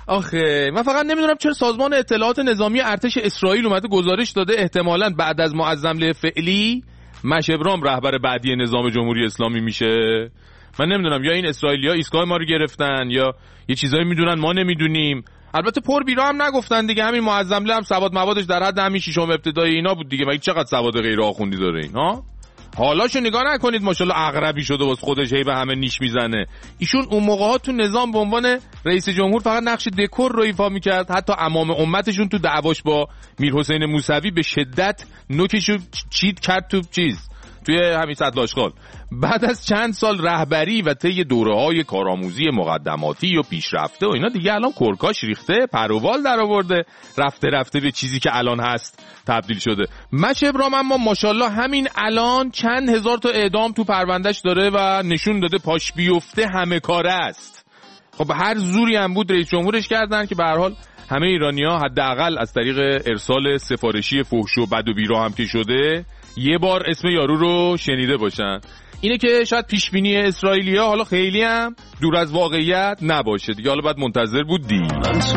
آخه من فقط نمیدونم چرا سازمان اطلاعات نظامی ارتش اسرائیل اومده گزارش داده احتمالاً بعد از معظمله فعلی مشه ابراهیم رهبر بعدی نظام جمهوری اسلامی میشه. من نمیدونم یا این اسرائیلیا ایستگاه ما رو گرفتن یا یه چیزایی میدونن ما نمیدونیم. البته پر بیرا هم نگفتن دیگه، همین معظمله هم سواد موادش در حد همین ششم ابتدایی اینا بود دیگه. مگه چقدر سواد غیر آخوندی داره این ها؟ حالاشو نگاه نکنید ماشاءالله عقربی شده واسه خودش هی به همه نیش میزنه. ایشون اون موقع ها تو نظام به عنوان رئیس جمهور فقط نقش دکور رو ایفا میکرد، حتی امام امتشون تو دعواش با میرحسین موسوی به شدت نوکشو چید کرد تو چیز توی همین صد لاشخال. بعد از چند سال رهبری و طی دوره‌های کارآموزی مقدماتی و پیشرفته و اینا دیگه الان کرکاش ریخته، پروال در آورده، رفته رفته به چیزی که الان هست تبدیل شده. مشه ابراهیم اما ماشاءالله همین الان چند هزار تا اعدام تو پروندهش داره و نشون داده پاش بیفته همه کاره است. خب هر زوری هم بود رئیس جمهورش کردن که به هر حال همه ایرانی‌ها حداقل از طریق ارسال سفارشی فحش و بد و بیرا هم که شده یه بار اسم یارو رو شنیده باشن. اینه که شاید پیشبینی اسرائیلیا حالا خیلی هم دور از واقعیت نباشه دیگه، حالا باید منتظر بود دید. من تو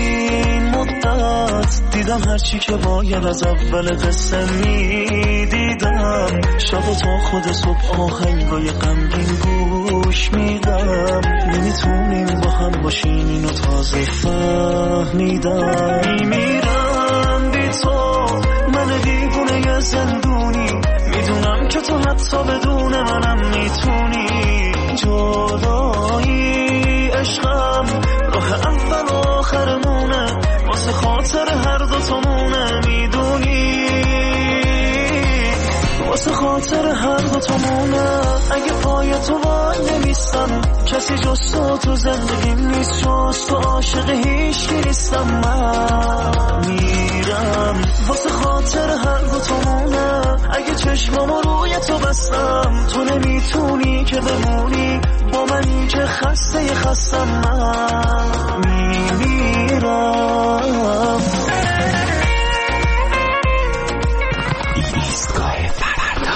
این مدت دیدم هرچی که باید از اول قصه میدیدم، شب تا خود صبح آهنگای غمگین گوش میدم، نمیتونیم با هم باشیم اینو تازه فهمیدم. میمیرم بی تو من دیوونه ی زندونی، میدونم که تو حتی بدون منم میتونی، جدایی عشقم راه اول و آخرمونه، واسه خاطر هر دو تامونه، میدونی واسه خاطر هر دو تامونه. اگه پای تو وای نمیستم کسی جز تو تو زندگیم نیست، جز تو عاشق هیچکی نیستم. من میرم واسه خاطر هر دو تامونه، اگه چشمامو روی تو بستم تو نمیتونی که بمونی با منی که خسته ی خستم. من میمیرم. ایستگاه فردا.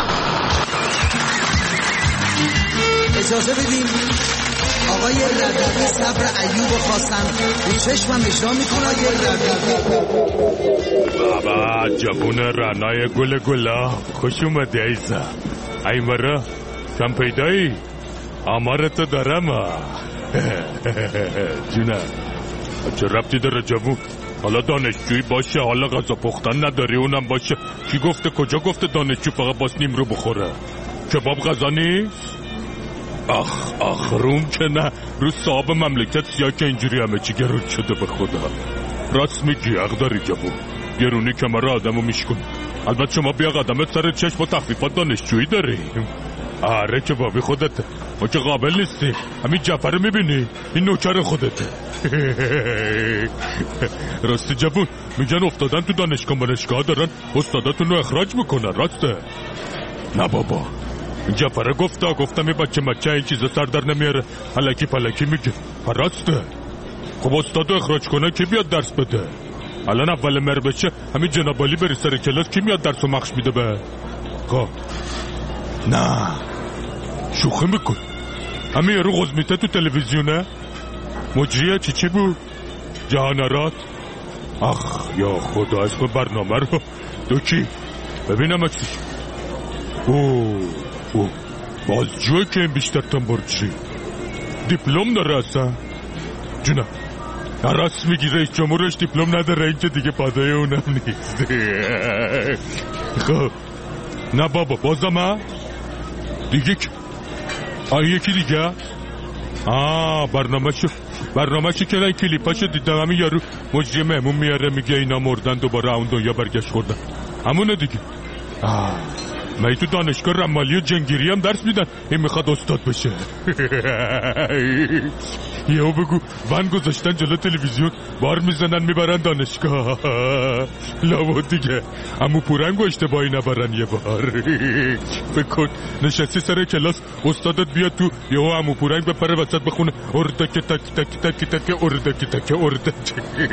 اجازه بدیم آقای ربیعی صبر ایوب خواستن به چشمم اشرا میکنه. آقای ربیعی بابا جوون رنای گل گلا خوش اومده ایزا. ای مرا کم پیدایی آمارتو دارم. جونه چه ربطی داره جوون؟ حالا دانشجویی باشه، حالا غذا پختن نداری اونم باشه. کی گفته کجا گفته دانشجو فقط باس نیم رو بخوره؟ کباب غذا نیست؟ آخ آخ روم که نه، رو صاحب مملکت سیاه که اینجوری همه چی گرون شده به خدا. راست میگی حق داری جوون، گرونی کمر آدمو میشکن. البته شما بیا قدمت سر چشم و تخفیفات دانشجویی داریم. آره که بابی خودته، ما که قابل نیستی. همین جعفر رو میبینی؟ این نوکر خودته. راستی جوون میگن افتادن تو دانشگاه منشگاه دارن استاداتون رو اخراج میکنن، راسته؟ نه بابا این جعفره گفته گفتم این بچه مچه این چیزا سر در نمیاره، الکی پلکی میگه. راسته؟ خب استادو اخراج کنه کی بیاد درس بده؟ الان اول مر بشه همین جناب علی بری سر کلاس کی میاد درسو مخش میده به خب نه شوخی میکن همین یارو قزمیته تو تلویزیونه مجریه چی چی بود جهان آراد آخ یا خدا اسم برنامه رو دو کی ببینم اکسیش اوه اوه بازجوه که این بیشتر تنبرچی دیپلم داره اصلا جونه راست میگی رئیس جمهورش دیپلم نداره این که دیگه پادای اونم نیست خب نه بابا بازم ها دیگه که آه یکی دیگه آه برنامه شو برنامه شو که این کلیپاشو دیدم همین یارو مجری مهمون میاره میگه اینا مردن دوباره اون دنیا برگشت خوردن همونه دیگه آه من تو دانشگاه رمالی و جنگیری هم درس میدن این میخواد استاد بشه یهو بگو ون گذاشتن جلو تلویزیون بار میزنن میبرن دانشگاه لابد دیگه عمو پورنگو اشتباهی نبرن یه بار بکن نشستی سر کلاس استادت بیاد تو یهو عمو پورنگ بپره وسط بخونه اردک تک تک تک تک اردک تک اردک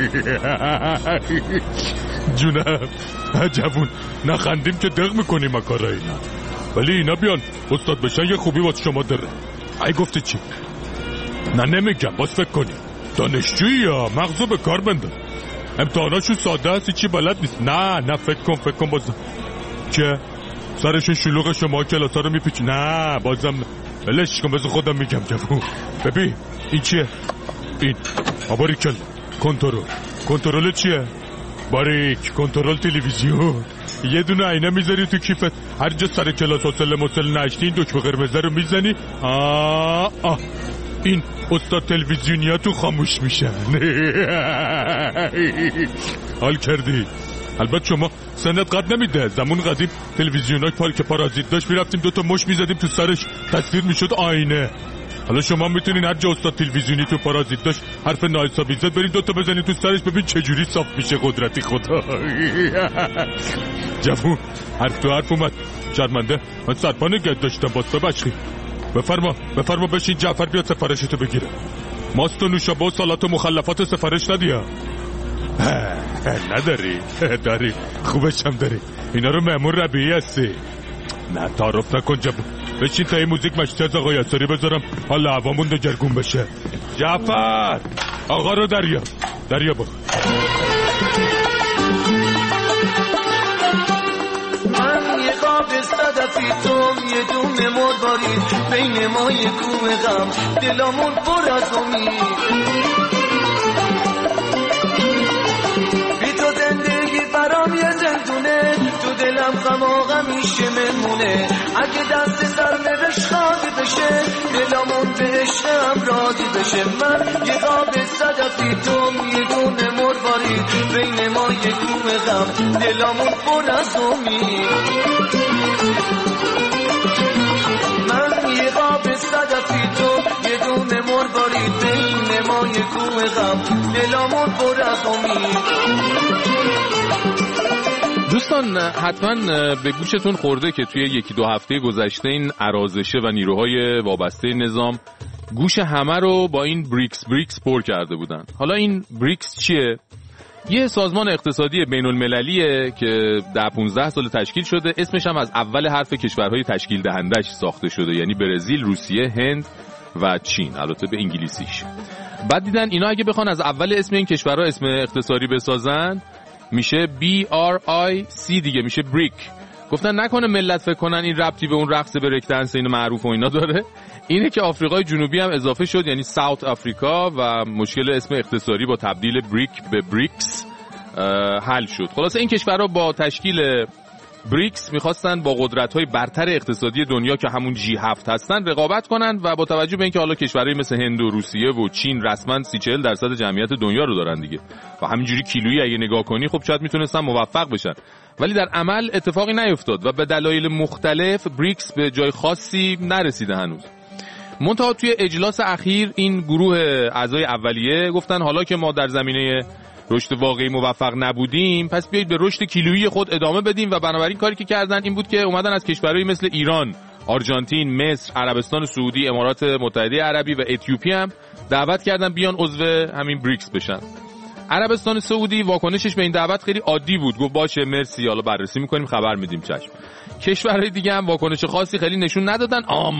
جونم عجبون نخندیم که دق میکنیم اکاره اینا ولی اینا بیان استاد بشن یه خوبی واسه شما داره ای گفتی چی؟ نه نمیگم باز فکر کنی دانشجویی یا مغزو به کار بنده امتحاناشو ساده هستی چی بلد نیست نه نه فکر کن فکر کن بازم که سرشون شلوغ شما کلاسا رو میپیچ نه بازم بلش کن بذار خودم میگم جبون ببین این چیه؟ این آباری کل کنترل کنترل چیه؟ باریک کنترل تلویزیون یه دونه عینه میذاری تو کیفت هر جا سر کلاس حوصله مسل نشتی این دکمه قرمز رو میزنی آه آه این استاد تلویزیونیا تو خاموش میشن حال کردی البته شما سنت قد نمیده زمان قدیم تلویزیونای پال که پارازیت داشت میرفتیم دوتا مش میزدیم تو سرش تصویر میشد آینه حالا شما میتونین هر جا استاد تلویزیونی تو پارازیت داشت حرف ناحسابی زد برین دوتا بزنین تو سرش ببین چجوری صاف میشه قدرتی خدا جوون حرف تو حرف اومد شرمنده من سرپا نگه داشتم باز ببخشید بفرما بفرما بشین جعفر بیاد سفارشتو بگیره ماست و نوشابه و سالات و مخلفات سفارش ندیا نداری داری خوبش هم داری اینا رو مأمور ربیعی هستی نه تعارف نکن جوون بشین تا این موزیک مشتی از آقای اثری بذارم حالا هوامون دگرگون بشه جعفر آقا رو دریا دریا با من یه قاب صدفی توم یه دونه مردارید بین ما یه کوه غم دلامون پر از امید بی تو زندگی برام یه زندونه تو دلم غم و غمیشه منمونه اگه دست سر نوش خواهی بشه دلامون به عشقم راضی بشه من یه قاب صدفی توم یه دونه مروارید بین ما یه کوه غم دلامون پر از امید من یه قاب صدفی توم یه دونه مروارید بین ما یه کوه غم دلامون پر از امید دوستان حتما به گوشتون خورده که توی یکی دو هفته گذشته این ارازشه و نیروهای وابسته نظام گوش همه رو با این بریکس بریکس پر کرده بودن. حالا این بریکس چیه؟ یه سازمان اقتصادی بین المللیه که ده پونزده سال تشکیل شده. اسمش هم از اول حرف کشورهای تشکیل دهندش ساخته شده، یعنی برزیل، روسیه، هند و چین، البته به انگلیسیش. بعد دیدن اینا اگه بخوان از اول اسم این کشورها اسم اختصاری بسازن میشه بی آر آی سی دیگه، میشه بریک. گفتن نکنه ملت فکر کنن این ربطی به اون رقص بریک دنس اینو معروف و اینا داره. اینه که آفریقای جنوبی هم اضافه شد، یعنی ساوت آفریقا، و مشکل اسم اختصاری با تبدیل بریک به بریکس حل شد. خلاصه این کشورها با تشکیل بریکس میخواستن با قدرت‌های برتر اقتصادی دنیا که همون جی هفت هستن رقابت کنن و با توجه به اینکه حالا کشورهای مثل هند و روسیه و چین رسما سی چهل درصد جمعیت دنیا رو دارن دیگه و همینجوری کیلویی اگه نگاه کنی خب شاید میتونستن موفق بشن، ولی در عمل اتفاقی نیفتاد و به دلایل مختلف بریکس به جای خاصی نرسیده هنوز. منتها توی اجلاس اخیر این گروه اعضای اولیه گفتن حالا که ما در زمینه رشد واقعی موفق نبودیم پس بیایید به رشد کیلویی خود ادامه بدیم و بنابراین کاری که کردن این بود که اومدن از کشورهایی مثل ایران، آرژانتین، مصر، عربستان سعودی، امارات متحده عربی و اتیوپی هم دعوت کردن بیان عضو همین بریکس بشن. عربستان سعودی واکنشش به این دعوت خیلی عادی بود، گفت باشه مرسی، حالا بررسی میکنیم خبر میدیم، چشم. کشورهای دیگه هم واکنش خاصی خیلی نشون ندادن،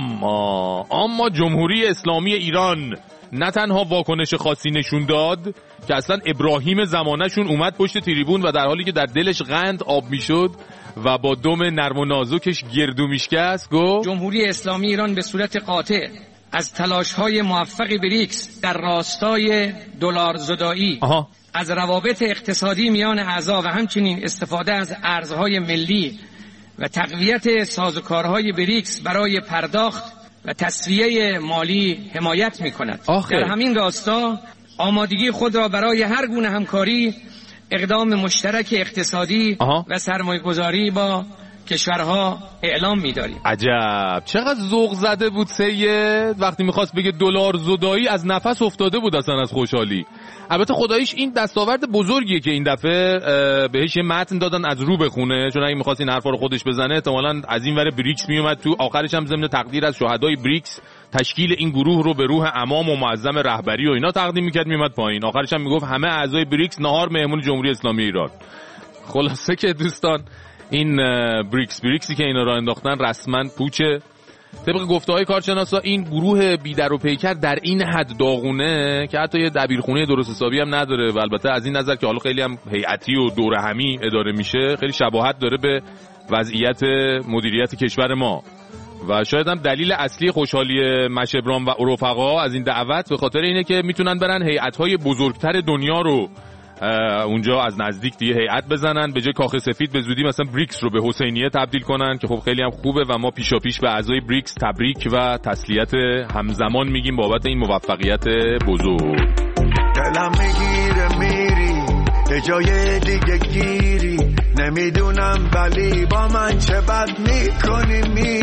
اما اما جمهوری اسلامی ایران نه تنها واکنش خاصی نشون داد که اصلا ابراهیم زمانشون اومد پشت تریبون و در حالی که در دلش قند آب میشد و با دم نرم و نازکش گردو میشکست گفت جمهوری اسلامی ایران به صورت قاطع از تلاش‌های موفق بریکس در راستای دلار زدایی، از روابط اقتصادی میان اعضا و همچنین استفاده از ارزهای ملی و تقویت سازوکارهای بریکس برای پرداخت و تسویه مالی حمایت می‌کند. در همین راستا آمادگی خود را برای هر گونه همکاری، اقدام مشترک اقتصادی آها. و سرمایه‌گذاری با کشورها اعلام می‌داریم. عجب، چقدر ذوق زده بود سید وقتی می‌خواست بگه دلار زدایی، از نفس افتاده بود اصلا از خوشحالی. البته خداییش این دستاورد بزرگیه که این دفعه بهش یه متن دادن از رو بخونه، چون اگه می‌خواست این حرفا رو خودش بزنه احتمالاً از این ور بریکس میومد تو، آخرش هم ضمن تقدیر از شهدای بریکس تشکیل این گروه رو به روح امام و معظم رهبری و اینا تقدیم می‌کرد، میومد پایین، آخرش هم میگفت همه اعضای بریکس نهار مهمون جمهوری اسلامی ایران. خلاصه که دوستان این بریکس بریکسی که اینا را انداختن رسما پوچه. طبق گفته‌های کارشناسا این گروه بیدر و پیکر در این حد داغونه که حتی یه دبیرخونه درست حسابی هم نداره و البته از این نظر که حالا خیلی هم هیئتی و دوره همی اداره میشه خیلی شباهت داره به وضعیت مدیریت کشور ما و شاید هم دلیل اصلی خوشحالی مشبران و رفقا از این دعوت به خاطر اینه که میتونن برن هیئت‌های بزرگتر دنیا رو اونجا از نزدیک دیگه هیئت بزنن، به جای کاخ سفید به زودی مثلا بریکس رو به حسینیه تبدیل کنن که خب خیلی هم خوبه و ما پیشا پیش به اعضای بریکس تبریک و تسلیت همزمان میگیم بابت این موفقیت بزرگ. دلم میگیره میری به جای دیگه گیری، نمیدونم ولی با من چه بد میکنی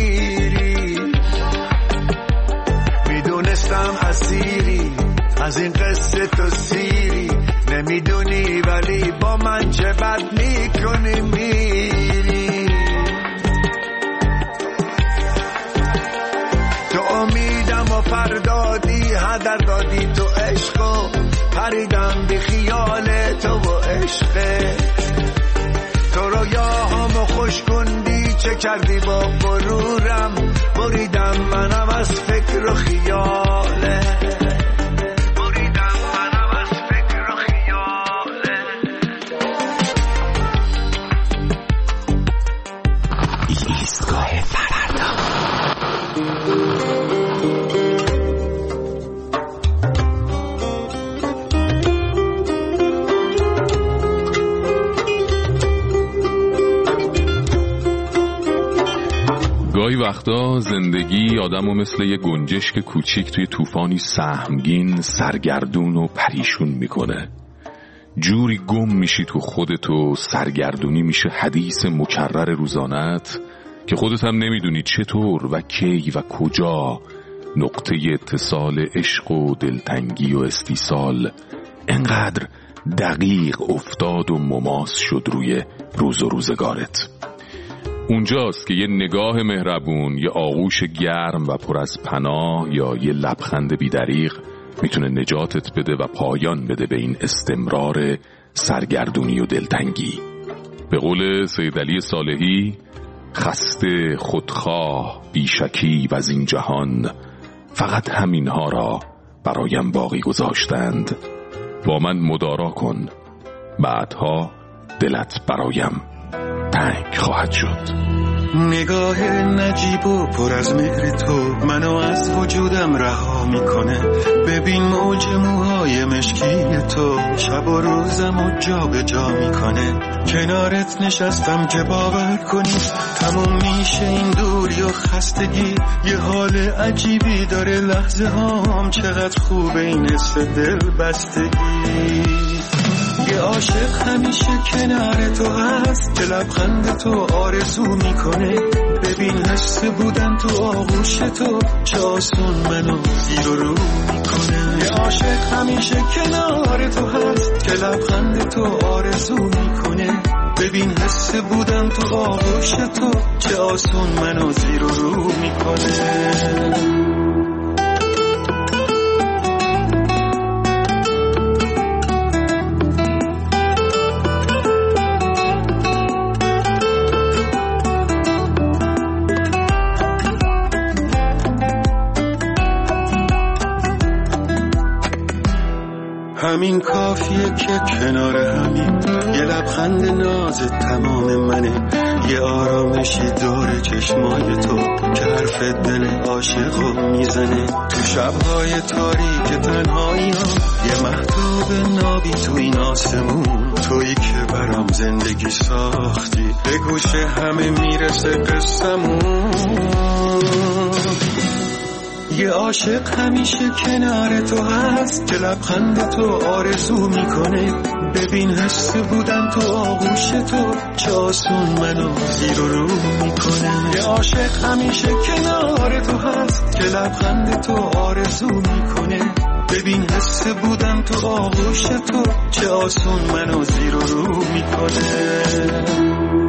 میری، میدونستم اسیری از این قصه تو سیری، نمیدونی ولی با من چه بد میکنی میری، تو امیدم و پردادی هدر دادی تو عشقو، پریدم بی خیال تو و عشقه، تو رویاهامو خوش کندی چه کردی با غرورم، بریدم منم از فکر و خیاله، گاهی وقتا زندگی آدمو مثل یه گنجشک کوچیک توی طوفانی سهمگین سرگردون و پریشون میکنه، جوری گم میشی تو خودتو، سرگردونی میشه حدیث مکرر روزانت که خودت هم نمیدونی چطور و کی و کجا نقطه اتصال عشق و دلتنگی و استیصال انقدر دقیق افتاد و مماس شد روی روز و روزگارت. اونجاست که یه نگاه مهربون، یه آغوش گرم و پر از پناه یا یه لبخند بیدریغ میتونه نجاتت بده و پایان بده به این استمرار سرگردونی و دلتنگی. به قول سید علی صالحی، خسته خودخواه بیشکی و از این جهان، فقط همینها را برایم باقی گذاشتند، با من مدارا کن، بعدها دلت برایم تنگ خواهد شد. نگاه نجیب و پر از مهر تو منو از وجودم رها میکنه، ببین موج موهای مشکی تو شب و روزمو جا به جا میکنه، کنارت نشستم که باور کنی تموم میشه این دوری و خستگی، یه حال عجیبی داره لحظه هام، چقدر خوبه این حس دل بستگی، یه عاشق همیشه کنار تو هست که لبخند تو آرزو میکنه، ببین حس بودن تو آغوش تو چه آسون منو زیر و رو میکنه، یه عاشق همیشه کنار تو هست که لبخند تو آرزو میکنه، ببین حس بودن تو آغوش تو چه آسون منو زیر و رو میکنه. همین کافیه که کنار همین یه لبخند ناز تمام منه، یه آرامشی دور چشمای تو که حرف دل عاشقو میزنه. تو شبهای تاریک تنهایی ها یه مهتاب نابی تو این آسمون، تویی که برام زندگی ساختی، به گوش همه میرسه قصمون. یه عاشق همیشه کنار تو هست که لبخند تو آرزو میکنه، ببین حس بودن تو آغوش تو چه آسون منو زیر و رو میکنه. یه عاشق همیشه کنار تو هست که لبخند تو آرزو میکنه، ببین حس بودن تو آغوش تو چه آسون منو زیر و رو میکنه.